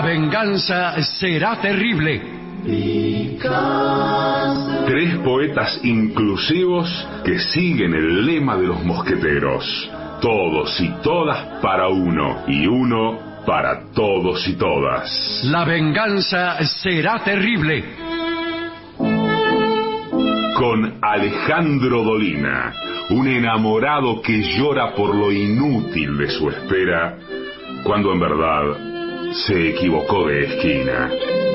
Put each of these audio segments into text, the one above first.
venganza será terrible. Tres poetas inclusivos que siguen el lema de los mosqueteros. Todos y todas para uno, y uno para todos y todas. La venganza será terrible. Con Alejandro Dolina, un enamorado que llora por lo inútil de su espera, cuando en verdad se equivocó de esquina.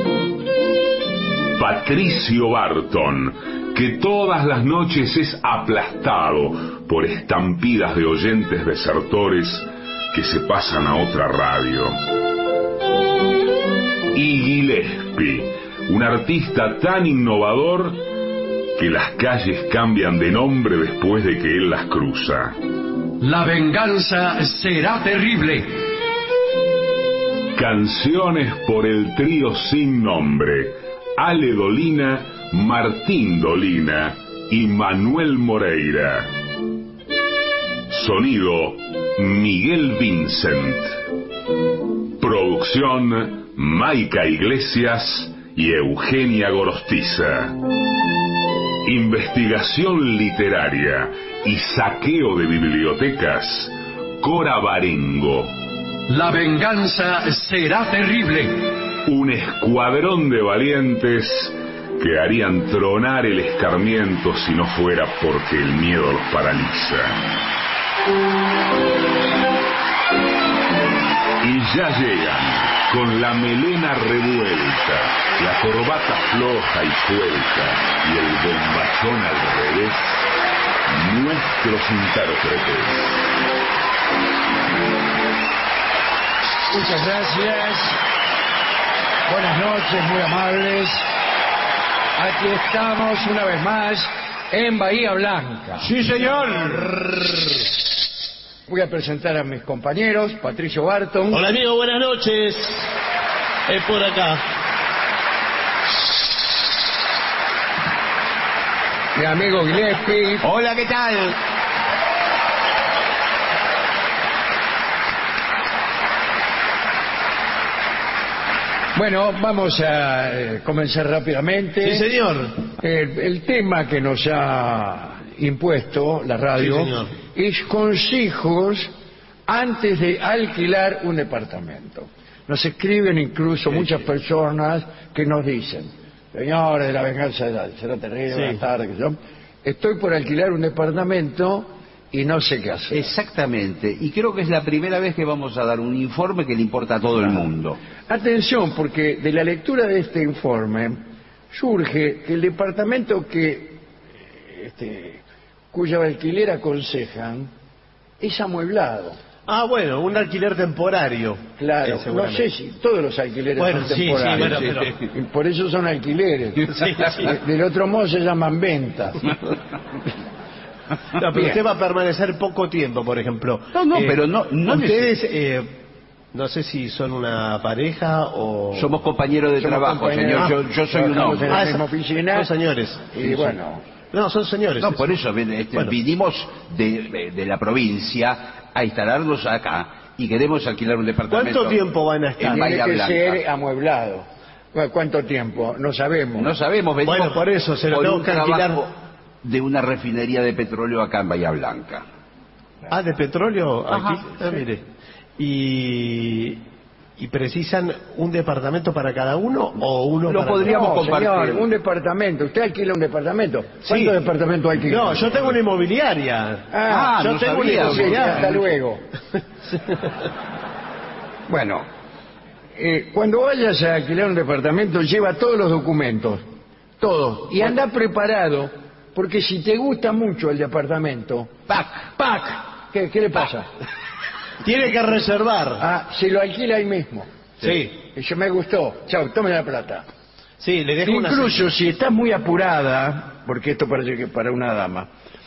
Patricio Barton, que todas las noches es aplastado por estampidas de oyentes desertores que se pasan a otra radio. Y Gillespie, un artista tan innovador que las calles cambian de nombre después de que él las cruza. La venganza será terrible. Canciones por el trío sin nombre: Ale Dolina, Martín Dolina y Manuel Moreira. Sonido: Miguel Vincent. Producción: Maica Iglesias y Eugenia Gorostiza. Investigación literaria y saqueo de bibliotecas: Cora Barengo. La venganza será terrible. Un escuadrón de valientes que harían tronar el escarmiento si no fuera porque el miedo los paraliza. Y ya llegan, con la melena revuelta, la corbata floja y suelta y el bombachón al revés, nuestros intérpretes. Muchas gracias. Buenas noches, muy amables. Aquí estamos una vez más en Bahía Blanca. Sí, señor. Voy a presentar a mis compañeros. Patricio Barton. Hola, amigo, buenas noches. Es por acá. Mi amigo Gillespie. Hola, ¿qué tal? Bueno, vamos a comenzar rápidamente. Sí, señor. El tema que nos ha impuesto la radio, sí, señor, es consejos antes de alquilar un departamento. Nos escriben incluso muchas personas que nos dicen: señores, la venganza será terrible, buenas tardes, que yo estoy por alquilar un departamento y no sé qué hacer. Exactamente, y creo que es la primera vez que vamos a dar un informe que le importa a todo el mundo. Atención, porque de la lectura de este informe surge que el departamento cuyo alquiler aconsejan es amueblado. Ah, bueno, un alquiler temporario. Claro, no sé si todos los alquileres son temporarios. Y por eso son alquileres. Del otro modo se llaman ventas. No, pero usted va a permanecer poco tiempo, por ejemplo. No, pero no ustedes, no sé si son una pareja o... Somos compañeros de trabajo, señor. Yo soy un hombre. En la misma oficina. Son señores. Y bueno... No, son señores. No, por eso vinimos de la provincia a instalarnos acá y queremos alquilar un departamento. ¿Cuánto tiempo van a estar? Tiene que ser amueblado. ¿Cuánto tiempo? No sabemos. No sabemos. Venimos bueno, por eso se lo por tengo un que alquilar. De una refinería de petróleo acá en Bahía Blanca. Ah, ¿de petróleo? Ajá, aquí. Ah, mire. ¿Y precisan un departamento para cada uno o uno Lo para podríamos No, compartir. señor, un departamento. ¿Usted alquila un departamento? ¿Cuántos Sí. departamentos alquila? No, yo tengo una inmobiliaria. Yo no tengo una sabía. inmobiliaria. Hasta luego. Bueno, cuando vayas a alquilar un departamento, lleva todos los documentos. Todos. Y anda preparado, porque si te gusta mucho el departamento... ¡Pac! ¿Qué le pasa? Tiene que reservar. Se lo alquila ahí mismo. Sí. Eso me gustó. Chao, tome la plata. Sí, le dejo Incluso si estás muy apurada, porque esto parece que para una dama,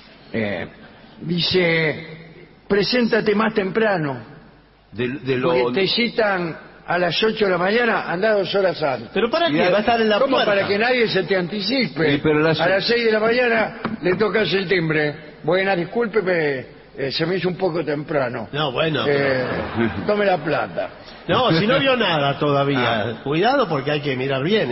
dice, preséntate más temprano. Porque te citan a las 8 de la mañana, anda 2 horas antes. ¿Pero para qué? Va a estar en la ¿Cómo? puerta. Para que nadie se te anticipe. Sí, pero a las 6 de la mañana le tocas el timbre. Buenas, discúlpeme, se me hizo un poco temprano. No, bueno. Tome la plata. No, si no vio nada todavía. Cuidado porque hay que mirar bien,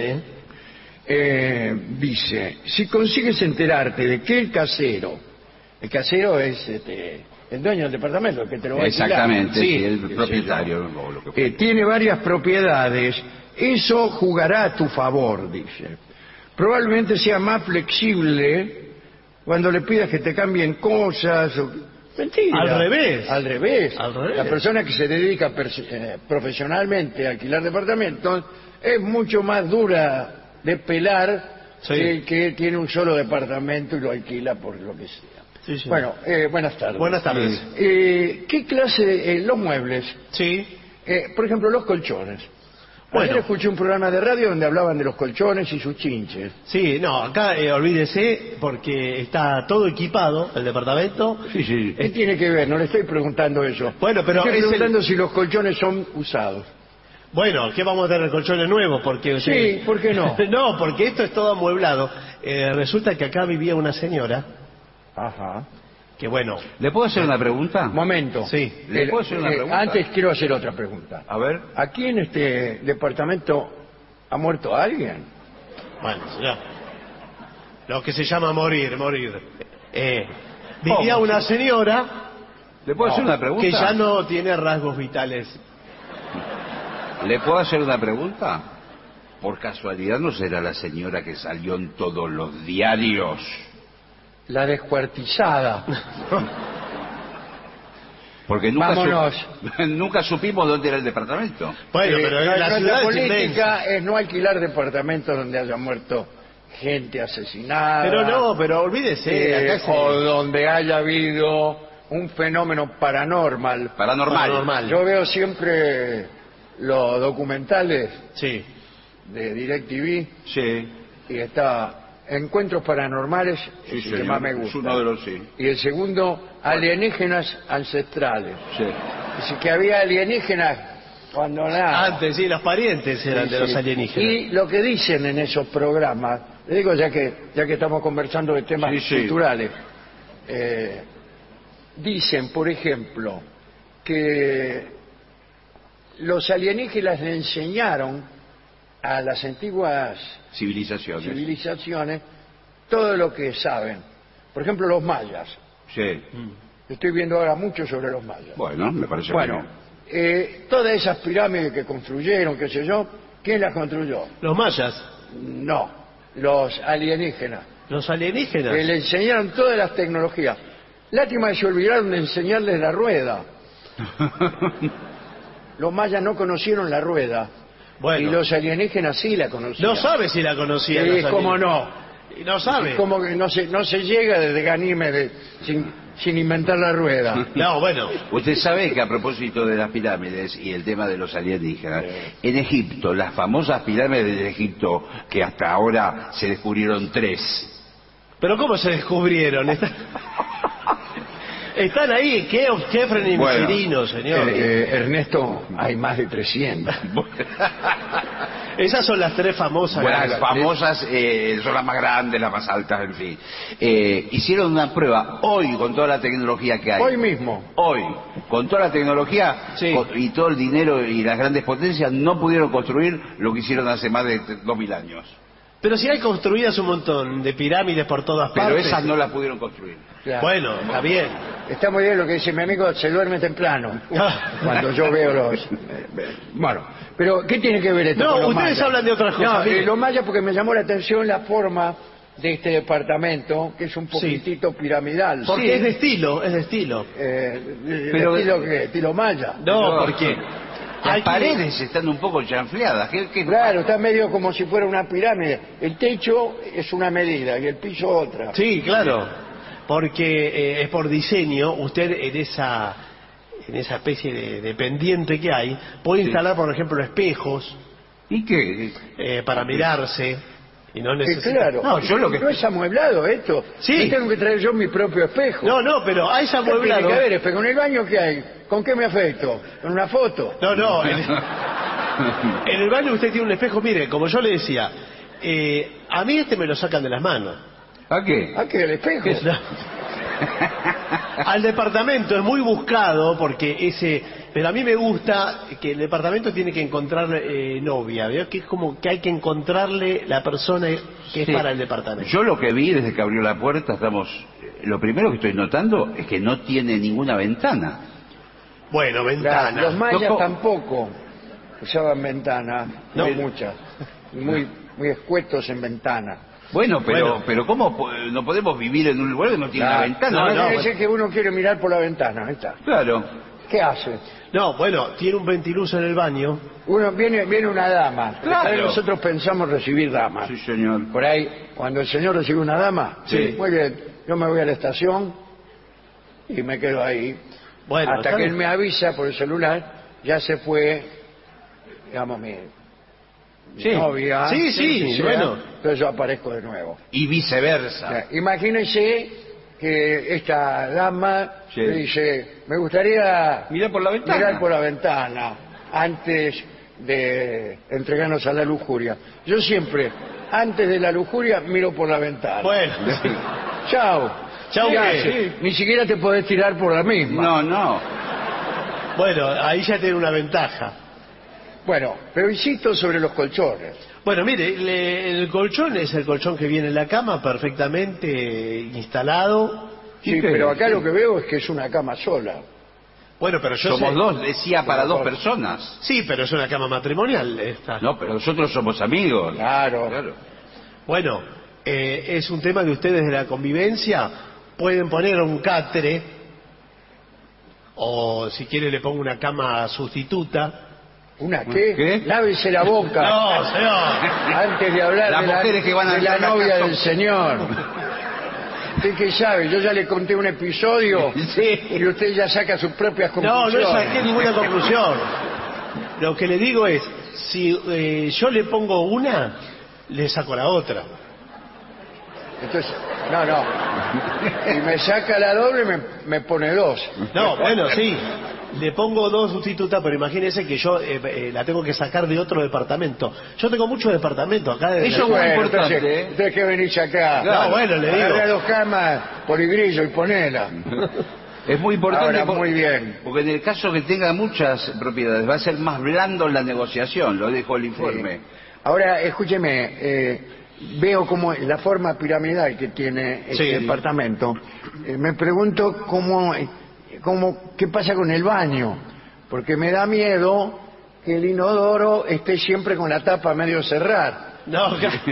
Dice, si consigues enterarte de que el casero es el dueño del departamento, el que te lo va a alquilar. Exactamente, sí, el qué propietario. sé yo. O lo que fuere. Tiene varias propiedades, eso jugará a tu favor, dice. Probablemente sea más flexible cuando le pidas que te cambien cosas. Mentira. Al revés. Al revés. Al revés. La persona que se dedica profesionalmente a alquilar departamentos es mucho más dura de pelar Sí. que el que tiene un solo departamento y lo alquila por lo que sea. Sí, sí. Bueno, buenas tardes. Buenas tardes. ¿Qué clase de los muebles? Sí. Por ejemplo, los colchones. Bueno. Ayer escuché un programa de radio donde hablaban de los colchones y sus chinches. Sí, no, acá olvídese porque está todo equipado el departamento. Sí, sí. ¿Qué tiene que ver? No le estoy preguntando eso. Bueno, pero estoy es preguntando si los colchones son usados. Bueno, ¿qué vamos a tener colchones nuevos? Porque Sí, ¿por qué no? No, porque esto es todo amueblado. Resulta que acá vivía una señora Ajá. que bueno, ¿Le puedo hacer una pregunta? Momento. Sí. ¿Le puedo hacer una pregunta? Antes quiero hacer otra pregunta. A ver. ¿Aquí en este departamento ha muerto alguien? bueno, ya. Lo que se llama morir. Vivía una señora ¿Le puedo hacer una pregunta? que ya no tiene rasgos vitales. ¿Le puedo hacer una pregunta? ¿Por casualidad no será la señora que salió en todos los diarios? La descuartizada. Porque nunca, Vámonos. nunca supimos dónde era el departamento. Bueno, pero en la nuestra ciudad es inmensa. política es no alquilar departamentos donde haya muerto gente asesinada. Pero olvídese, acá o donde haya habido un fenómeno paranormal. Paranormal. Yo veo siempre los documentales Sí. de DirecTV Sí. y está Encuentros Paranormales, Sí, es el que señor. más me Es gusta. uno de los sí. Y el segundo, Alienígenas Ancestrales. Sí. Dice que había alienígenas cuando nada. Antes, sí, los parientes eran de Sí. los alienígenas. Y lo que dicen en esos programas, le digo ya que estamos conversando de temas Sí, sí. culturales, dicen, por ejemplo, que los alienígenas le enseñaron a las antiguas civilizaciones todo lo que saben. Por ejemplo, los mayas. Sí. Estoy viendo ahora mucho sobre los mayas. Bueno, me parece Bueno, todas esas pirámides que construyeron, qué sé yo, ¿quién las construyó? Los mayas, No, los alienígenas. los alienígenas. Que le enseñaron todas las tecnologías. Lástima que se olvidaron de enseñarles la rueda. Los mayas no conocieron la rueda. Bueno, Y los alienígenas sí la conocían. no sabe si la conocía. Sí, cómo no. Y no sabe. Es como que no se llega desde Ganímedes sin inventar la rueda. No, bueno. Usted sabe que a propósito de las pirámides y el tema de los alienígenas, en Egipto, las famosas pirámides de Egipto, que hasta ahora se descubrieron 3. Pero ¿cómo se descubrieron? Están ahí, Kefren y Bueno, Miserino, señor. Ernesto, hay más de 300. Esas son las 3 famosas. Bueno, Claro, las famosas son las más grandes, las más altas, en fin. Hicieron una prueba hoy con toda la tecnología que hay. Hoy mismo. Hoy, con toda la tecnología Sí. y todo el dinero y las grandes potencias, no pudieron construir lo que hicieron hace más de 2000 años. Pero si hay construidas un montón de pirámides por todas Pero partes. esas no las pudieron construir. Claro. Bueno, está bien. Está muy bien lo que dice mi amigo, se duerme temprano. Cuando yo veo los... Bueno, pero ¿qué tiene que ver esto No, con los ustedes mayas? hablan de otras cosas, No, mire. los mayas porque me llamó la atención la forma de este departamento, que es un poquitito piramidal. Porque Sí. es de estilo, es de estilo. Pero- ¿estilo qué? ¿Estilo maya? No, Pero- porque Las hay que- paredes están un poco chanfleadas. ¿Qué- Claro, está medio como si fuera una pirámide. El techo es una medida y el piso otra. Sí, claro. Porque es por diseño, usted en esa especie de pendiente que hay, puede Sí. instalar, por ejemplo, espejos ¿Y qué? para mirarse. Y no Sí, necesita... claro. No, yo lo que- ¿No es amueblado esto? Sí. Yo tengo que traer yo mi propio espejo. No, pero hay ese ¿Qué tiene amueblado. que ver espejo? ¿En el baño qué hay? ¿Con qué me afecto? ¿Con una foto? No, en el baño usted tiene un espejo, mire, como yo le decía, a mí me lo sacan de las manos. ¿A qué? ¿A qué? ¿El espejo? No. al departamento, es muy buscado porque pero a mí me gusta que el departamento tiene que encontrar novia, ¿veo? Que es como que hay que encontrarle la persona que es para el departamento. Yo lo que vi desde que abrió la puerta, lo primero que estoy notando es que no tiene ninguna ventana. Bueno, ventana. Los mayas Loco. tampoco usaban ventanas, no hay muchas, muy escuetos en ventana. Bueno, Bueno. pero ¿cómo no podemos vivir en un lugar que no tiene una ventana? No, dice que uno quiere mirar por la ventana, ahí está. Claro. ¿Qué hace? No, bueno, tiene un ventiluso en el baño. Viene una dama. Claro. Por ahí nosotros pensamos recibir damas. Sí, señor. Por ahí, cuando el señor recibe una dama, Sí. muy bien, yo me voy a la estación y me quedo ahí. Bueno, hasta está que él bien. me avisa por el celular, ya se fue, digamos, mi Sí. novia. Sí, sea, bueno. Entonces yo aparezco de nuevo. Y O viceversa. sea, imagínense que esta dama Sí. le dice, me gustaría Mira por la ventana. mirar por la ventana antes de entregarnos a la lujuria. Yo siempre, antes de la lujuria, miro por la ventana. Bueno, Chao. Chau, ¿Qué ¿qué? hace? Ni siquiera te podés tirar por la misma. No. bueno, ahí ya tiene una ventaja. Bueno, pero insisto sobre los colchones. Bueno, mire, el colchón es el colchón que viene en la cama perfectamente instalado. Sí, pero acá lo que veo es que es una cama sola. Bueno, pero yo Somos sé- dos, decía para Somos dos dos. personas. Sí, pero es una cama matrimonial esta. No, pero nosotros somos amigos. Claro. Bueno, es un tema que ustedes de la convivencia pueden poner un catre, o si quiere le pongo una cama sustituta. ¿Una qué? ¿Qué? Lávese la boca. No, señor. Antes de hablar Las de la, mujeres que van a de la entrar a novia casa. del señor. ¿Usted qué sabe? Yo ya le conté un episodio Sí. y usted ya saca sus propias No, conclusiones. no saqué ninguna conclusión. Lo que le digo es, si yo le pongo una, le saco la otra. Entonces, no. Y me saca la doble, me pone dos. No, bueno, sí. Le pongo dos sustitutas, pero imagínese que yo la tengo que sacar de otro departamento. Yo tengo muchos departamentos acá. De Eso- muy Bueno, importante, entonces, ¿eh? usted que venís acá. No, bueno, le digo. Agarra dos camas, poligrillo y ponela. Es muy importante Ahora, muy bien. porque en el caso que tenga muchas propiedades va a ser más blando la negociación, lo dejo el informe. Sí. Ahora, escúcheme, veo como la forma piramidal que tiene este Sí. departamento. Me pregunto qué pasa con el baño, porque me da miedo que el inodoro esté siempre con la tapa medio cerrada. No,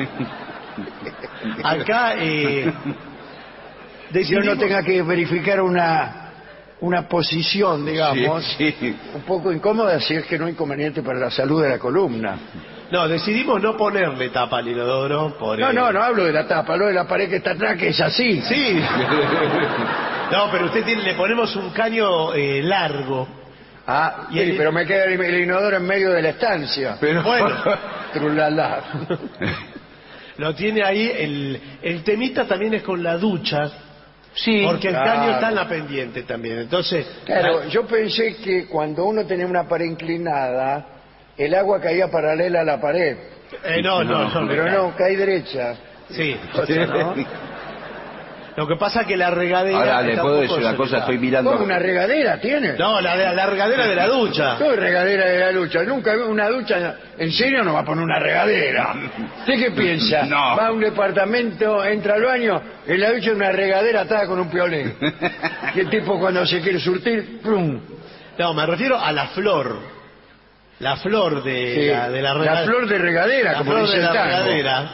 acá Yo decidimos- no tenga que verificar una posición, digamos, Sí, sí. un poco incómoda si es que no es inconveniente para la salud de la columna. No, decidimos no ponerle tapa al inodoro. Por No hablo de la tapa, hablo de la pared que está atrás, que es así. Sí. No, pero le ponemos un caño largo. Ah, Y sí, el- pero me queda el inodoro en medio de la estancia. Pero Bueno, Trulala. lo tiene ahí. El temita también es con la ducha, sí, porque el claro. caño está en la pendiente también. Entonces, Claro, yo pensé que cuando uno tenía una pared inclinada, el agua caía paralela a la pared. no. Pero no, cae derecha. Sí. ¿No? Lo que pasa es que la regadera. ahora le está puedo un decir poco una cosa, estoy cerrada. mirando. ¿Cómo una regadera tiene? No, la regadera de la ducha. ¿Qué regadera de la ducha? Nunca vi una ducha. ¿En serio no va a poner una regadera? ¿Usted qué piensa? No. Va a un departamento, entra al baño, en la ducha una regadera atada con un piolín. Y el tipo cuando se quiere surtir, ¡plum! No, me refiero a la flor. La flor de, Sí, de la la regadera. flor de regadera, La como flor dice de el la tango. regadera.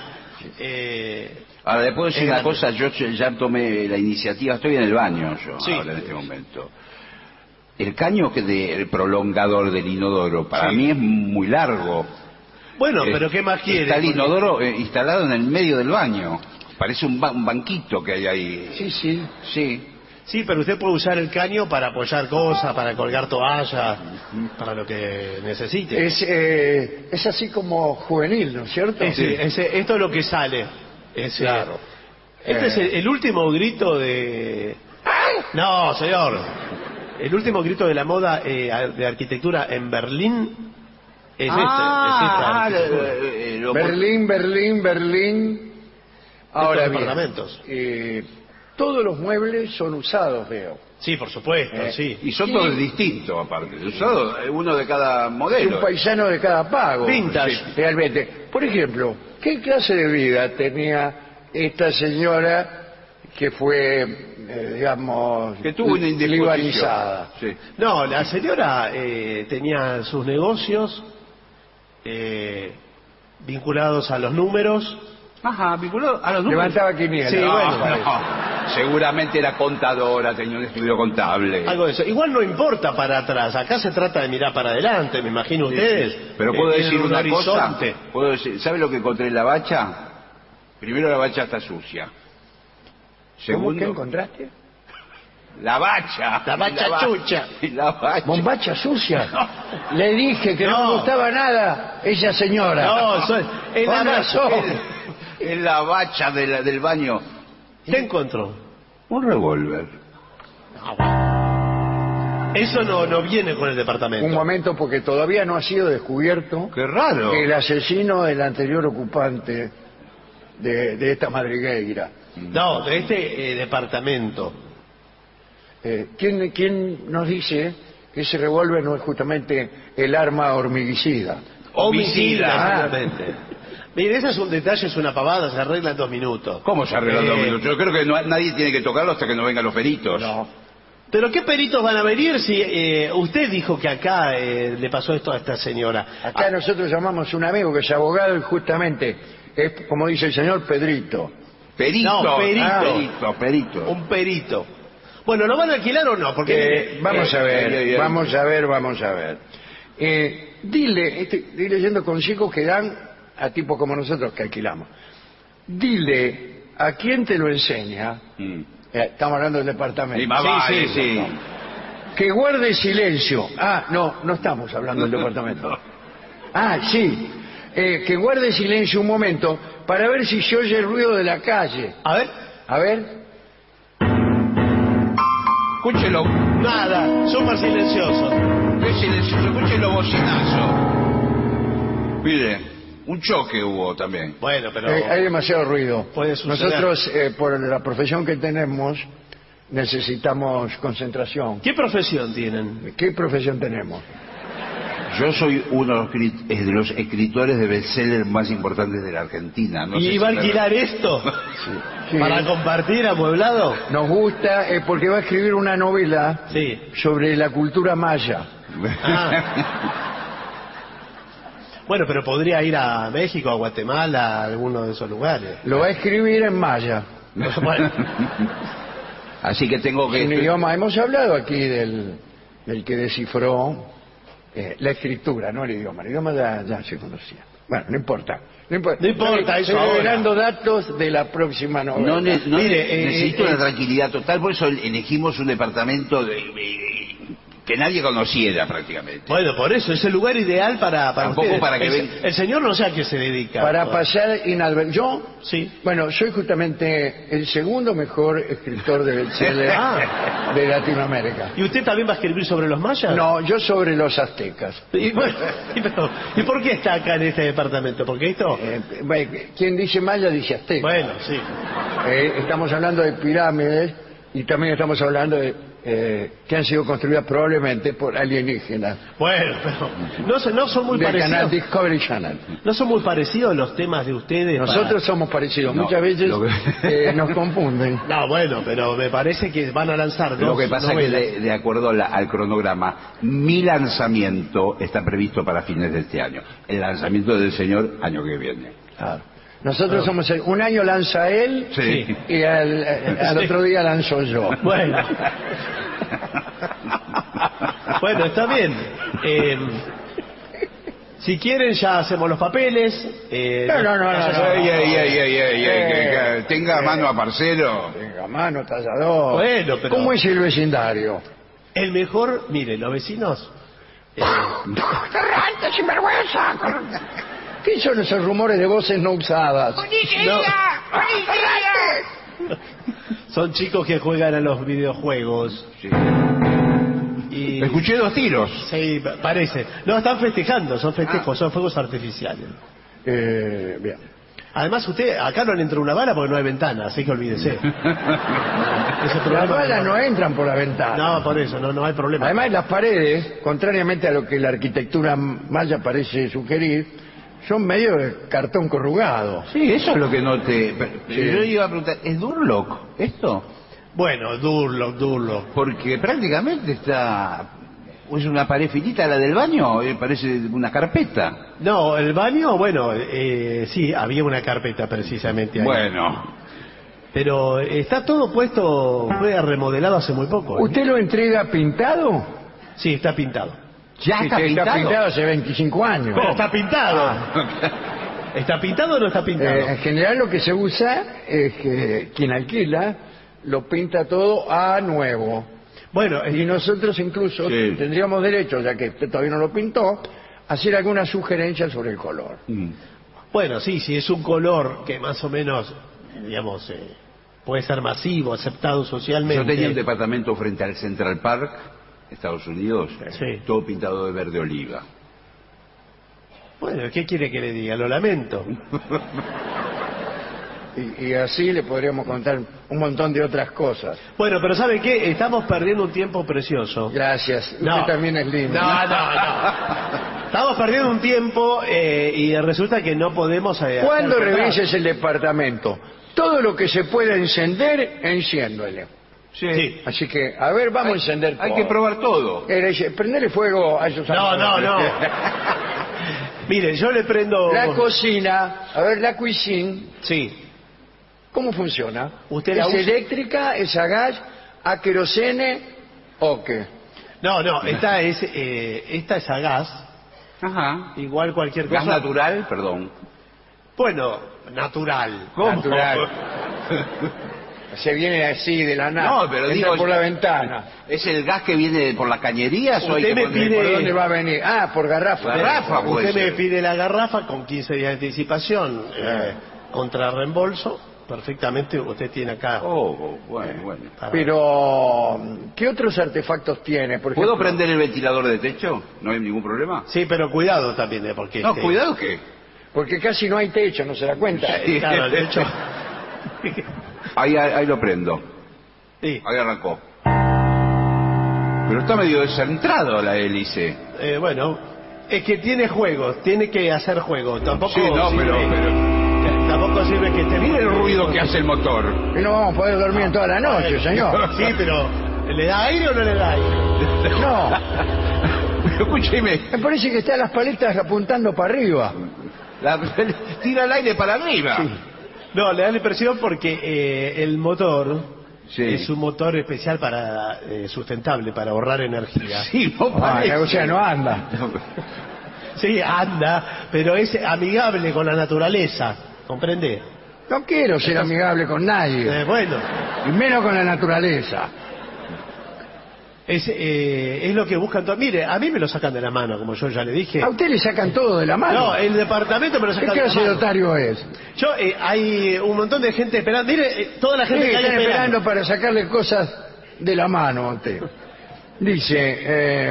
Ahora le puedo decir Es una grande. cosa, yo ya tomé la iniciativa, estoy en el baño yo Sí. ahora en este momento. El caño el prolongador del inodoro para Sí. mí es muy largo. Bueno, pero ¿qué más quiere? Está el Porque- inodoro instalado en el medio del baño. Parece un banquito que hay ahí. Sí, sí. Sí. Sí, pero usted puede usar el caño para apoyar cosas, para colgar toallas, para lo que necesite. Es así como juvenil, ¿no es cierto? Esto es lo que sale. Claro. Este es el último grito de... No, señor. El último grito de la moda de arquitectura en Berlín es esta arquitectura. Berlín. Ahora Estos bien, departamentos. Todos los muebles son usados, veo. Sí, por supuesto, sí. Y son todos distintos, aparte. Usados, uno de cada Es modelo. un paisano de cada pago. Vintage. Sí, realmente. Por ejemplo, ¿qué clase de vida tenía esta señora que fue, digamos, Que tuvo una indisposición. libanizada? Sí. No, la señora tenía sus negocios vinculados a los números. Ajá, vinculado a los números. Levantaba quinielas. Sí, No, bueno. no. Seguramente era contadora, tenía un estudio contable. Algo de eso. Igual no importa para atrás. Acá se trata de mirar para adelante, me imagino ustedes. Pero puedo Tienen decir un una horizonte. cosa. ¿Puedo decir, ¿sabe lo que encontré en la bacha? Primero, la bacha está sucia. ¿Cómo Segundo, que encontraste? la bacha. La bacha chucha. La bacha. Bombacha sucia. Le dije que no me No. gustaba nada esa señora. No, es la Con bacha. razón. En la bacha del baño. ¿Qué encontró? Un revólver. Eso no viene con el departamento. Un momento, porque todavía no ha sido descubierto Qué raro. que el asesino del anterior ocupante de esta madrigueira. No, de este departamento. ¿Quién nos dice que ese revólver no es justamente el arma hormiguicida? Homicida, Ah. seguramente. Mire, ese es un detalle, es una pavada, se arregla en 2 minutos. ¿Cómo se arregla en 2 minutos? Yo creo que nadie tiene que tocarlo hasta que no vengan los peritos. No. Pero ¿qué peritos van a venir si usted dijo que acá le pasó esto a esta señora? Acá nosotros llamamos a un amigo que es abogado y justamente es, como dice el señor, Pedrito. Perito. No, perito. Perito. Un perito. Bueno, ¿lo van a alquilar o no? Porque Vamos a ver, eh, vamos a ver. Dile, estoy leyendo consejos que dan a tipos como nosotros que alquilamos. Dile a quién te lo enseña, estamos hablando del departamento, Y más vale, sí. que guarde silencio. No estamos hablando del departamento. Sí, que guarde silencio un momento para ver si se oye el ruido de la calle. A ver, Escúchelo. nada, súper silencioso. Qué silencioso. Escúchelo bocinazo. Mire, un choque hubo también. Bueno, pero... Hay demasiado ruido. Puede suceder. Nosotros, por la profesión que tenemos, necesitamos concentración. ¿Qué profesión tienen? ¿Qué profesión tenemos? Yo soy uno de los escritores de bestseller más importantes de la Argentina. No sé ¿Y si va a la- alquilar esto? Sí. ¿Para compartir amueblado? Nos gusta porque va a escribir una novela Sí. sobre la cultura maya. Bueno, pero podría ir a México, a Guatemala, a alguno de esos lugares. Lo va a escribir en maya. Bueno, Así que tengo que... Un idioma. Hemos hablado aquí del que descifró la escritura, no el idioma. El idioma ya se conocía. Bueno, no importa. No importa, eso Estoy ahora. revelando datos de la próxima novela. Mire, necesito eh, una tranquilidad total, por eso elegimos un departamento que nadie conociera prácticamente. bueno, por eso, es el lugar ideal para Tampoco ustedes. para que el señor no sé a qué se dedica. Para pasar inadvertido. Yo, Sí. bueno, soy justamente el segundo mejor escritor de bestseller de Latinoamérica. ¿Y usted también va a escribir sobre los mayas? No, yo sobre los aztecas. ¿Y, bueno, ¿y por qué está acá en este departamento? Porque esto... Quien dice maya dice azteca. Bueno, sí. Estamos hablando de pirámides y también estamos hablando de que han sido construidas probablemente por alienígenas. Bueno, pero no son muy Del canal parecidos. Discovery Channel. No son muy parecidos los temas de ustedes. Nosotros somos parecidos. No, Muchas veces lo nos confunden. No, bueno, pero me parece que van a lanzar dos Lo que pasa es que novelas. de acuerdo al cronograma, mi lanzamiento está previsto para fines de este año. El lanzamiento del señor año que viene. Claro. Nosotros somos un año lanza él Sí. y al otro día lanzo yo. Bueno. Bueno, está bien. Si quieren ya hacemos los papeles. No. Tenga mano a parcero. Venga, mano, tallador. Bueno, pero- ¿Cómo es el vecindario? El mejor, mire, los vecinos... ¡Corrante, sinvergüenza! ¿Qué son esos rumores de voces no usadas? Son chicos que juegan a los videojuegos. Sí. Y... Escuché 2 tiros. Sí, parece. No, están festejando, son festejos, son fuegos artificiales. Bien. Además, usted, acá no le entra una bala porque no hay ventana, así que olvídese. Las balas no entran por la ventana. No, por eso, no hay problema. Además, las paredes, contrariamente a lo que la arquitectura maya parece sugerir, son medio de cartón corrugado. Sí, eso es lo que no te... Sí. Yo iba a preguntar, ¿es Durlock esto? Bueno, Durlock. Porque prácticamente está... ¿Es una pared finita la del baño? Parece una carpeta. No, el baño, bueno, sí, había una carpeta precisamente ahí. Bueno. Pero está todo puesto, fue remodelado hace muy poco. ¿Usted lo entrega pintado? Sí, está pintado. ¿Ya Sí, está que pintado? está pintado hace 25 años. Pero está pintado. ¿Está pintado o no está pintado? En general lo que se usa es que quien alquila lo pinta todo a nuevo. Bueno, Y nosotros incluso Sí. tendríamos derecho, ya que usted todavía no lo pintó, a hacer alguna sugerencia sobre el color. bueno, sí, si es un color que más o menos, digamos, puede ser masivo, aceptado socialmente. Yo tenía un departamento frente al Central Park, Estados Unidos, Sí. todo pintado de verde oliva. Bueno, ¿qué quiere que le diga? Lo lamento. Y así le podríamos contar un montón de otras cosas. Bueno, pero ¿sabe qué? Estamos perdiendo un tiempo precioso. Gracias. No. Usted también es lindo. No. Estamos perdiendo un tiempo y resulta que no podemos... Cuando hacer revises el departamento, todo lo que se pueda encender, enciéndole. Sí. Así que, a ver, vamos a encender Hay todo. que probar todo. Prendele fuego a esos No. Mire, yo le prendo... La cocina, a ver, la cuisine, Sí. ¿cómo funciona? ¿Usted la ¿Es usa? eléctrica, es a gas, a querosene o qué? No, esta es a gas, Ajá. igual cualquier cosa. Gas natural, perdón. Bueno, natural. Natural. Se viene así de la nada. No, pero entra digo, por la ventana. ¿Es el gas que viene por las cañerías o hay Usted que me poner- pide- ¿Por dónde va a venir? Ah, por garrafa. Garrafa, puede Usted me ser. pide la garrafa con 15 días de anticipación contra reembolso. Perfectamente, usted tiene acá. Bueno. para- Pero, ¿qué otros artefactos tiene? Por ¿Puedo ejemplo, prender el ventilador de techo? ¿No hay ningún problema? Sí, pero cuidado también, porque... No, cuidado que... Porque casi no hay techo, ¿no se da cuenta? Sí. Claro, de hecho... Ahí lo prendo. Sí. Ahí arrancó. Pero está medio descentrado la hélice. Bueno, es que tiene juegos, tiene que hacer juegos. Tampoco Sí, no, sirve, tampoco sirve que esté... Mire el ruido que hace el motor. Y no vamos a poder dormir en toda la noche, señor. Sí, pero ¿le da aire o no le da aire? No, Pero escúcheme, me parece que están las paletas apuntando para arriba. tira el aire para arriba. No, le da la impresión porque el motor Sí. es un motor especial para sustentable, para ahorrar energía. Sí, no Ah, parece. o sea, no anda. Sí, anda, pero es amigable con la naturaleza, ¿comprende? No quiero ser amigable con nadie, Bueno, y menos con la naturaleza. es lo que buscan todos. Mire, a mí me lo sacan de la mano, como yo ya le dije. A usted le sacan todo de la mano. No, el departamento me lo ¿Qué sacan de la clase de mano. otario es? Yo, hay un montón de gente esperando. Mire, toda la gente Sí, que hay están esperando. esperando para sacarle cosas de la mano a usted. Dice,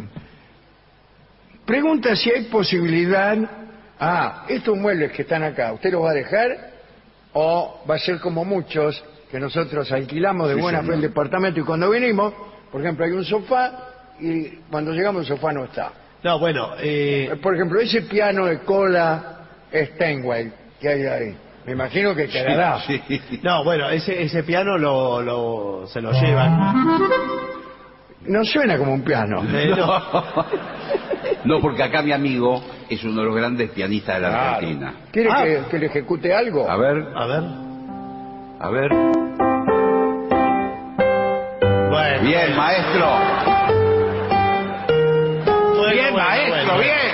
pregunta si hay posibilidad... estos muebles que están acá, ¿usted los va a dejar? ¿O va a ser como muchos que nosotros alquilamos de Sí, buena fe señor. el departamento y cuando venimos, por ejemplo, hay un sofá y cuando llegamos el sofá no está? No, bueno, Por ejemplo, ese piano de cola Steinway que hay ahí, me imagino que quedará. Sí. no, bueno, ese piano se lo llevan. No suena como un piano. No. No, porque acá mi amigo es uno de los grandes pianistas de la Claro. Argentina. ¿Quiere Ah. que le ejecute algo? A ver, A ver. a ver. Bueno. Bien, maestro. Bien, maestro, bien.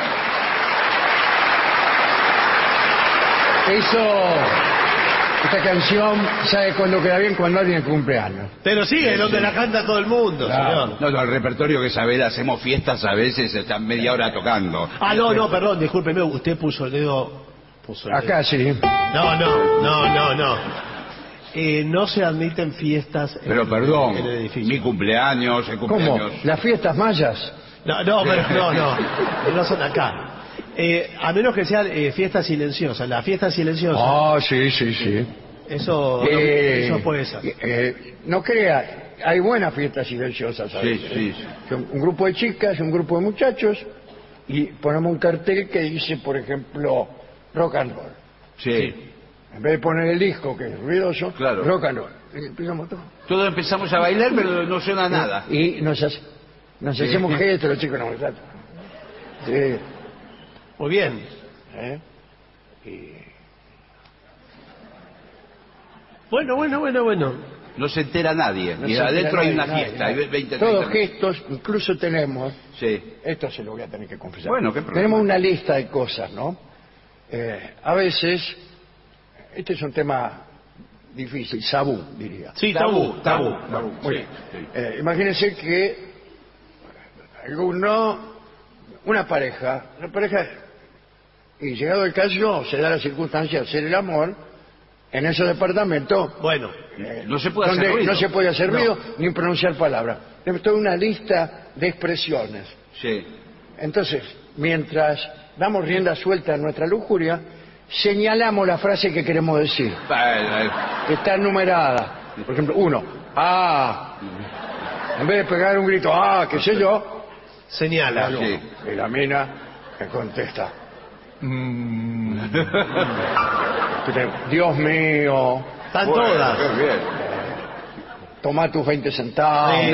Esta canción sabe cuándo queda bien cuando alguien cumple años. Pero sigue, donde la canta todo el mundo, señor. No, el repertorio que sabe, hacemos fiestas a veces, están media hora tocando. No, perdón, discúlpeme, usted puso el dedo... Acá sí. No. No se admiten fiestas Pero perdón, en el edificio. mi cumpleaños, el ¿Cómo? cumpleaños. ¿Las fiestas mayas? No, pero no son acá. A menos que sea fiesta silenciosa. La fiesta silenciosa. Ah, sí, sí, sí. Eso puede ser. No crea, hay buenas fiestas silenciosas, ¿sabes? Sí, sí, sí. Son un grupo de chicas, un grupo de muchachos, y ponemos un cartel que dice, por ejemplo, rock and roll. Sí. En vez de poner el disco, que es ruidoso, Claro. rock and roll. Y empezamos todo. Todos empezamos a bailar, pero no suena nada. Y nos hacemos gestos, los chicos nos tratan. Sí. Muy bien. ¿Eh? Bueno. No se entera nadie. No y se adentro entera hay una nadie, fiesta. nadie. Hay 20, 30. Todos gestos, incluso tenemos, Sí. esto se lo voy a tener que confesar. Bueno, ¿qué problema? Tenemos una lista de cosas, ¿no? A veces, este es un tema difícil, tabú, diría. Sí, tabú. Muy bien. Imagínense que una pareja, y llegado el caso, se da la circunstancia de hacer el amor en esos departamentos Bueno. No se puede hacer donde ruido. no se puede hacer ruido ni pronunciar palabras. Tenemos toda una lista de expresiones. Sí. Entonces, mientras damos rienda suelta a nuestra lujuria, señalamos la frase que queremos decir, que está numerada. Por ejemplo, en vez de pegar un grito, qué sé yo, Señala. Sí. y la mina me contesta, Dios mío, Están Bueno, todas. qué bien. toma tus 20 centavos, Sí,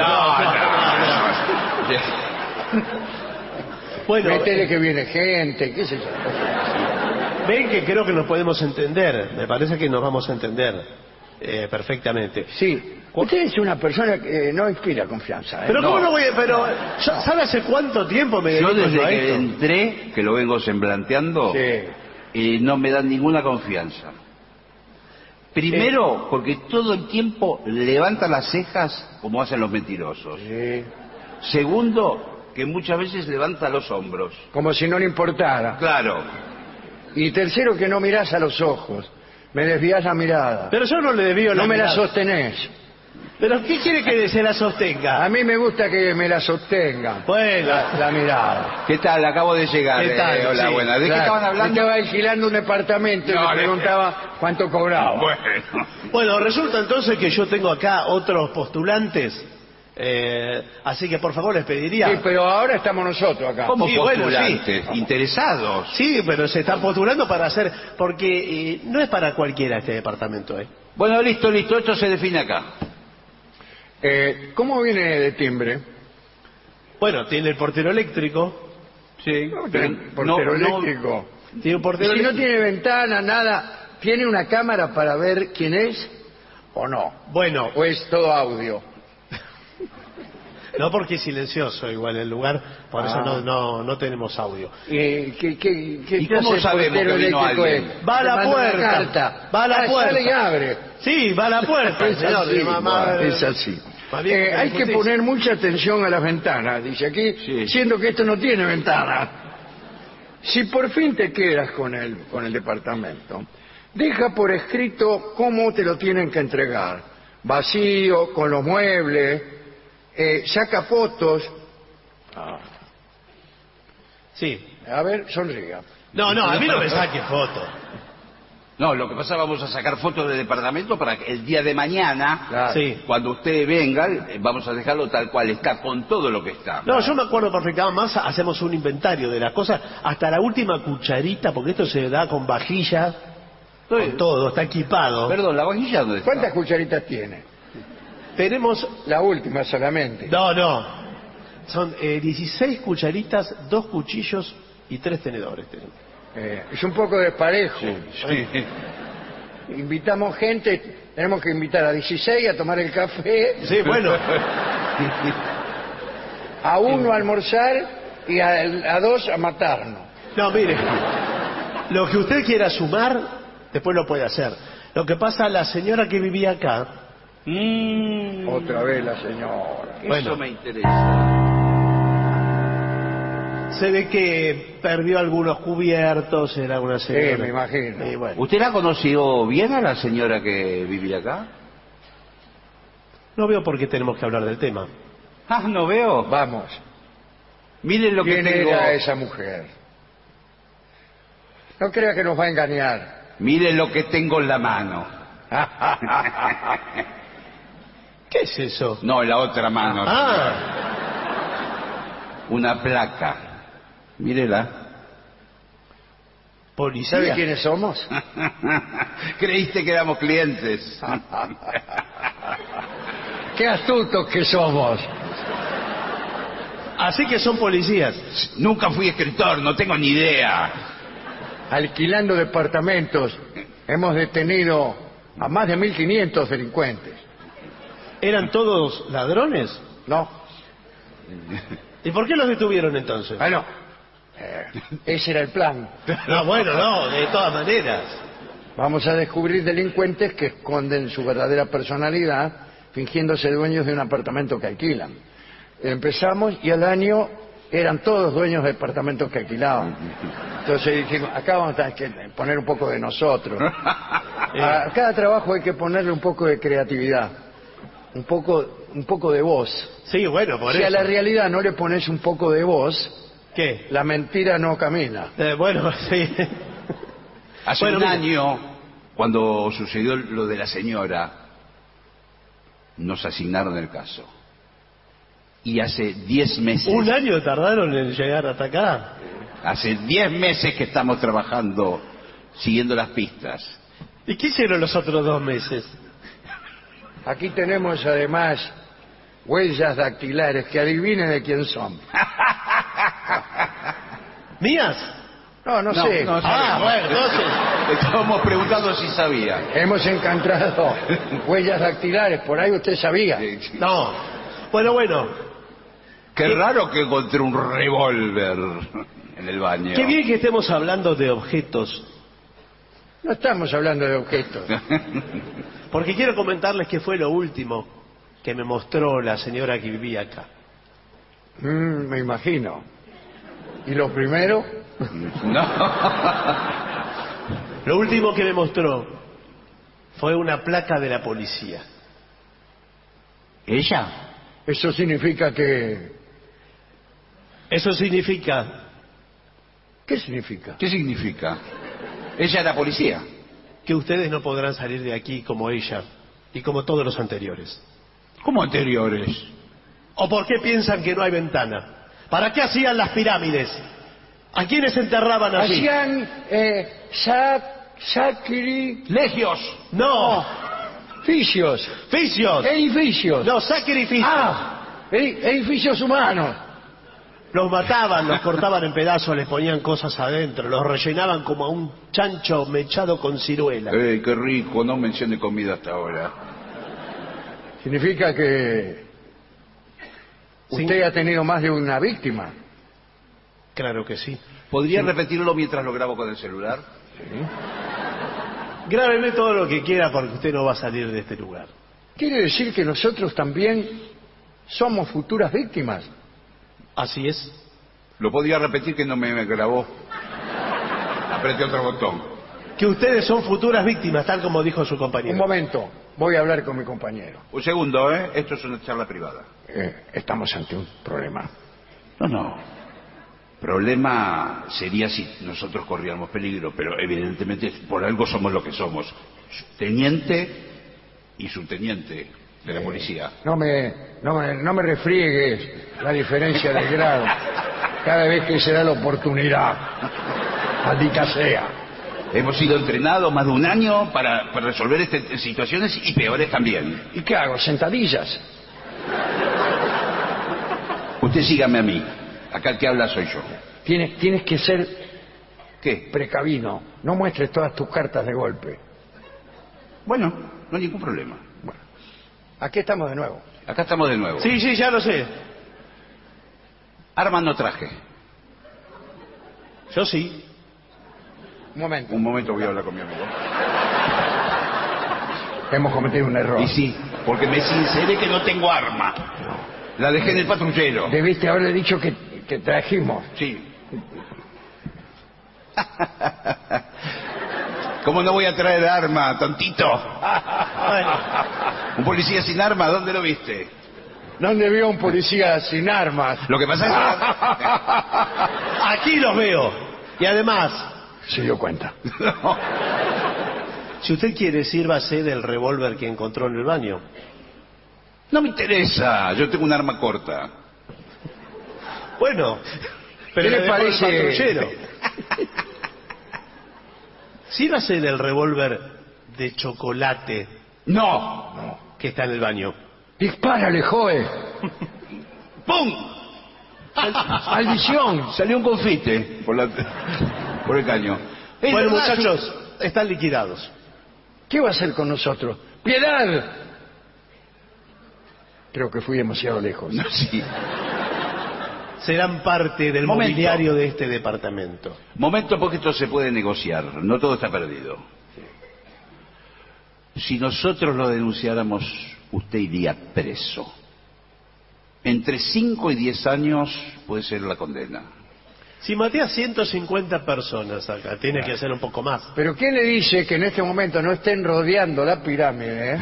Bueno, métele que viene gente, qué sé yo. ven que creo que nos podemos entender. Me parece que nos vamos a entender perfectamente. Sí, usted es una persona que no inspira confianza. Pero No. ¿cómo no voy a...? Pero, ¿sabe hace cuánto tiempo me dedico Yo desde a que esto? entré, que lo vengo semblanteando, Sí. y no me dan ninguna confianza. Primero, porque todo el tiempo levanta las cejas como hacen los mentirosos. Sí. Segundo, que muchas veces levanta los hombros. Como si no le importara. Claro. Y tercero, que no mirás a los ojos. Me desvías la mirada. Pero yo no le debío No me la mirada. sostenés. ¿Pero qué quiere que se la A sostenga? mí me gusta que me la sostenga. Bueno. La mirada. ¿Qué tal? Acabo de llegar. ¿Qué tal? Hola, Sí, buenas. ¿De qué Claro. estaban hablando? Estaba alquilando un departamento y No, me preguntaba cuánto cobraba. Bueno. Bueno, resulta entonces que yo tengo acá otros postulantes. Así que por favor les pediría... Sí, pero ahora estamos nosotros acá. ¿Cómo Sí, bueno, postulantes? Interesados. Sí, pero se están postulando para hacer... Porque no es para cualquiera este departamento, ¿eh? Bueno, listo. Esto se define acá. ¿Cómo viene de timbre? Bueno, tiene el portero eléctrico. Sí. Portero eléctrico. Tiene un portero Si no eléctrico. tiene ventana, nada, ¿tiene una cámara para ver quién es o no? Bueno, ¿O es todo audio? no porque es silencioso igual el lugar, por eso no tenemos audio. ¿Qué ¿Y clase cómo de sabemos portero que vino eléctrico alguien? es? Va a Te la manda una puerta. carta. Va a la puerta. Sale y abre. Sí, va a la puerta. Es señor, así, de mamá. es así. Más bien que Hay que justicia. poner mucha atención a las ventanas, dice aquí, Sí. siendo que esto no tiene ventana. Si por fin te quedas con el departamento, deja por escrito cómo te lo tienen que entregar. Vacío, con los muebles, saca fotos. Sí. A ver, sonría. No, a mí no me saque foto. No, lo que pasa, vamos a sacar fotos del departamento para que el día de mañana, Claro. Sí. cuando usted venga, vamos a dejarlo tal cual está, con todo lo que está. No, yo me acuerdo perfectamente, más hacemos un inventario de las cosas, hasta la última cucharita, porque esto se da con vajilla, con todo, está equipado. Perdón, ¿la vajilla dónde está? ¿Cuántas cucharitas tiene? Tenemos, La última solamente. no, son 16 cucharitas, 2 cuchillos y 3 tenedores tenemos. Es un poco desparejo. Sí. Invitamos gente, tenemos que invitar a 16 a tomar el café, Sí, bueno, a uno a almorzar y a dos a matarnos. no, mire, lo que usted quiera sumar, después lo puede hacer. Lo que pasa, la señora que vivía acá, Otra vez la señora. Eso Bueno. me interesa. se ve que perdió algunos cubiertos, era una señora. Sí, me imagino. Y bueno, ¿Usted la conoció bien a la señora que vivía acá? no veo por qué tenemos que hablar del tema. Ah, no veo. Vamos. Miren lo que ¿Quién tengo. era esa mujer? No crea que nos va a engañar. Mire lo que tengo en la mano. ¿Qué es eso? No, en la otra mano. Ah, Una placa. Mírela. policía. ¿Sabe quiénes somos? Creíste que éramos clientes. ¡Qué astutos que somos! Así que son policías. Nunca fui escritor, no tengo ni idea. Alquilando departamentos, hemos detenido a más de 1.500 delincuentes. ¿Eran todos ladrones? ¿No? ¿Y por qué los detuvieron entonces? Bueno, ese era el plan. No, bueno, no, de todas maneras. Vamos a descubrir delincuentes que esconden su verdadera personalidad fingiéndose dueños de un apartamento que alquilan. Empezamos y al año eran todos dueños de departamentos que alquilaban. Entonces dijimos, acá vamos a tener que poner un poco de nosotros. A cada trabajo hay que ponerle un poco de creatividad, un poco de voz. Sí, bueno, por Si eso. a la realidad no le pones un poco de voz, ¿Qué? la mentira no camina. Bueno, sí. Hace Bueno, un mira. año, cuando sucedió lo de la señora, nos asignaron el caso. Y hace 10 meses... ¿Un año tardaron en llegar hasta acá? Hace 10 meses que estamos trabajando, siguiendo las pistas. ¿Y qué hicieron los otros 2 meses? Aquí tenemos además huellas dactilares que adivinen de quién son. ¿Mías? No sé. no Ah, sabemos. bueno, entonces. Estábamos preguntando si sabía. Hemos encontrado huellas dactilares, por ahí usted sabía. No. Bueno. Qué raro que encontré un revólver en el baño. Qué bien que estemos hablando de objetos. No estamos hablando de objetos. Porque quiero comentarles que fue lo último que me mostró la señora que vivía acá. Me imagino. ¿Y lo primero? No. Lo último que me mostró fue una placa de la policía. ¿Ella? Eso significa que... Eso significa ¿Qué significa? ¿Qué significa? Ella era policía. que ustedes no podrán salir de aquí como ella y como todos los anteriores. ¿Cómo anteriores? ¿O por qué piensan que no hay ventana? ¿Para qué hacían las pirámides? ¿A quiénes enterraban allí? Hacían sacri... ¡Legios! No, Edificios. ficios. Edificios. Los sacrificios. Edificios humanos. Los mataban, los cortaban en pedazos, les ponían cosas adentro, los rellenaban como a un chancho mechado con ciruela. ¡Qué rico! No mencione comida hasta ahora. Significa que usted ha tenido más de una víctima. Claro que sí. ¿Podría repetirlo mientras lo grabo con el celular? Grábeme todo lo que quiera porque usted no va a salir de este lugar. Quiere decir que nosotros también somos futuras víctimas. Así es. ¿Lo podría repetir que no me grabó? Apreté otro botón. Que ustedes son futuras víctimas, tal como dijo su Un compañero. momento, voy a hablar con mi compañero. Un segundo, ¿eh? Esto es una charla privada. Estamos ante un problema. No. Problema sería si nosotros corriéramos peligro, pero evidentemente por algo somos lo que somos. Teniente y subteniente de la policía. No me refriegues la diferencia de grado cada vez que se da la oportunidad. Maldita sea. Hemos sido entrenados más de un año para resolver estas situaciones y peores también. ¿Y qué hago? ¿Sentadillas? Usted sígame a mí. Acá el que habla soy yo. Tienes que ser ¿Qué? precavido. No muestres todas tus cartas de golpe. Bueno, no hay ningún problema. Aquí estamos de nuevo. Acá estamos de nuevo. Sí, ya lo sé. Armas no traje. Yo sí. Un momento. Un momento voy a hablar con mi amigo. Hemos cometido un error. Y sí, porque me sinceré que no tengo arma. La dejé en el patrullero. Debiste haberle dicho que trajimos. Sí. ¿Cómo no voy a traer arma, tontito? Bueno, Un policía sin arma, ¿dónde lo viste? ¿Dónde vio un policía sin armas? Lo que pasa es que... aquí los veo. Y además, Se dio cuenta. Si usted quiere, sírvase del revólver que encontró en el baño. No me interesa, yo tengo un arma corta. Bueno, pero ¿Qué le parece? Patrullero. Sírvase del revólver de chocolate No. que está en el baño. Dispárale, Joe. ¡Pum! Maldición. Salió un confite por el caño. Es Bueno, verdad, muchachos, están liquidados. ¿Qué va a hacer con nosotros? ¡Piedad! Creo que fui demasiado lejos. No, sí. Serán parte del Momento. mobiliario de este departamento. Momento, porque esto se puede negociar, no todo está perdido. Si nosotros lo denunciáramos, usted iría preso. Entre 5 y 10 años puede ser la condena. Si maté a 150 personas acá, tiene que ser un poco más. Pero ¿quién le dice que en este momento no estén rodeando la pirámide?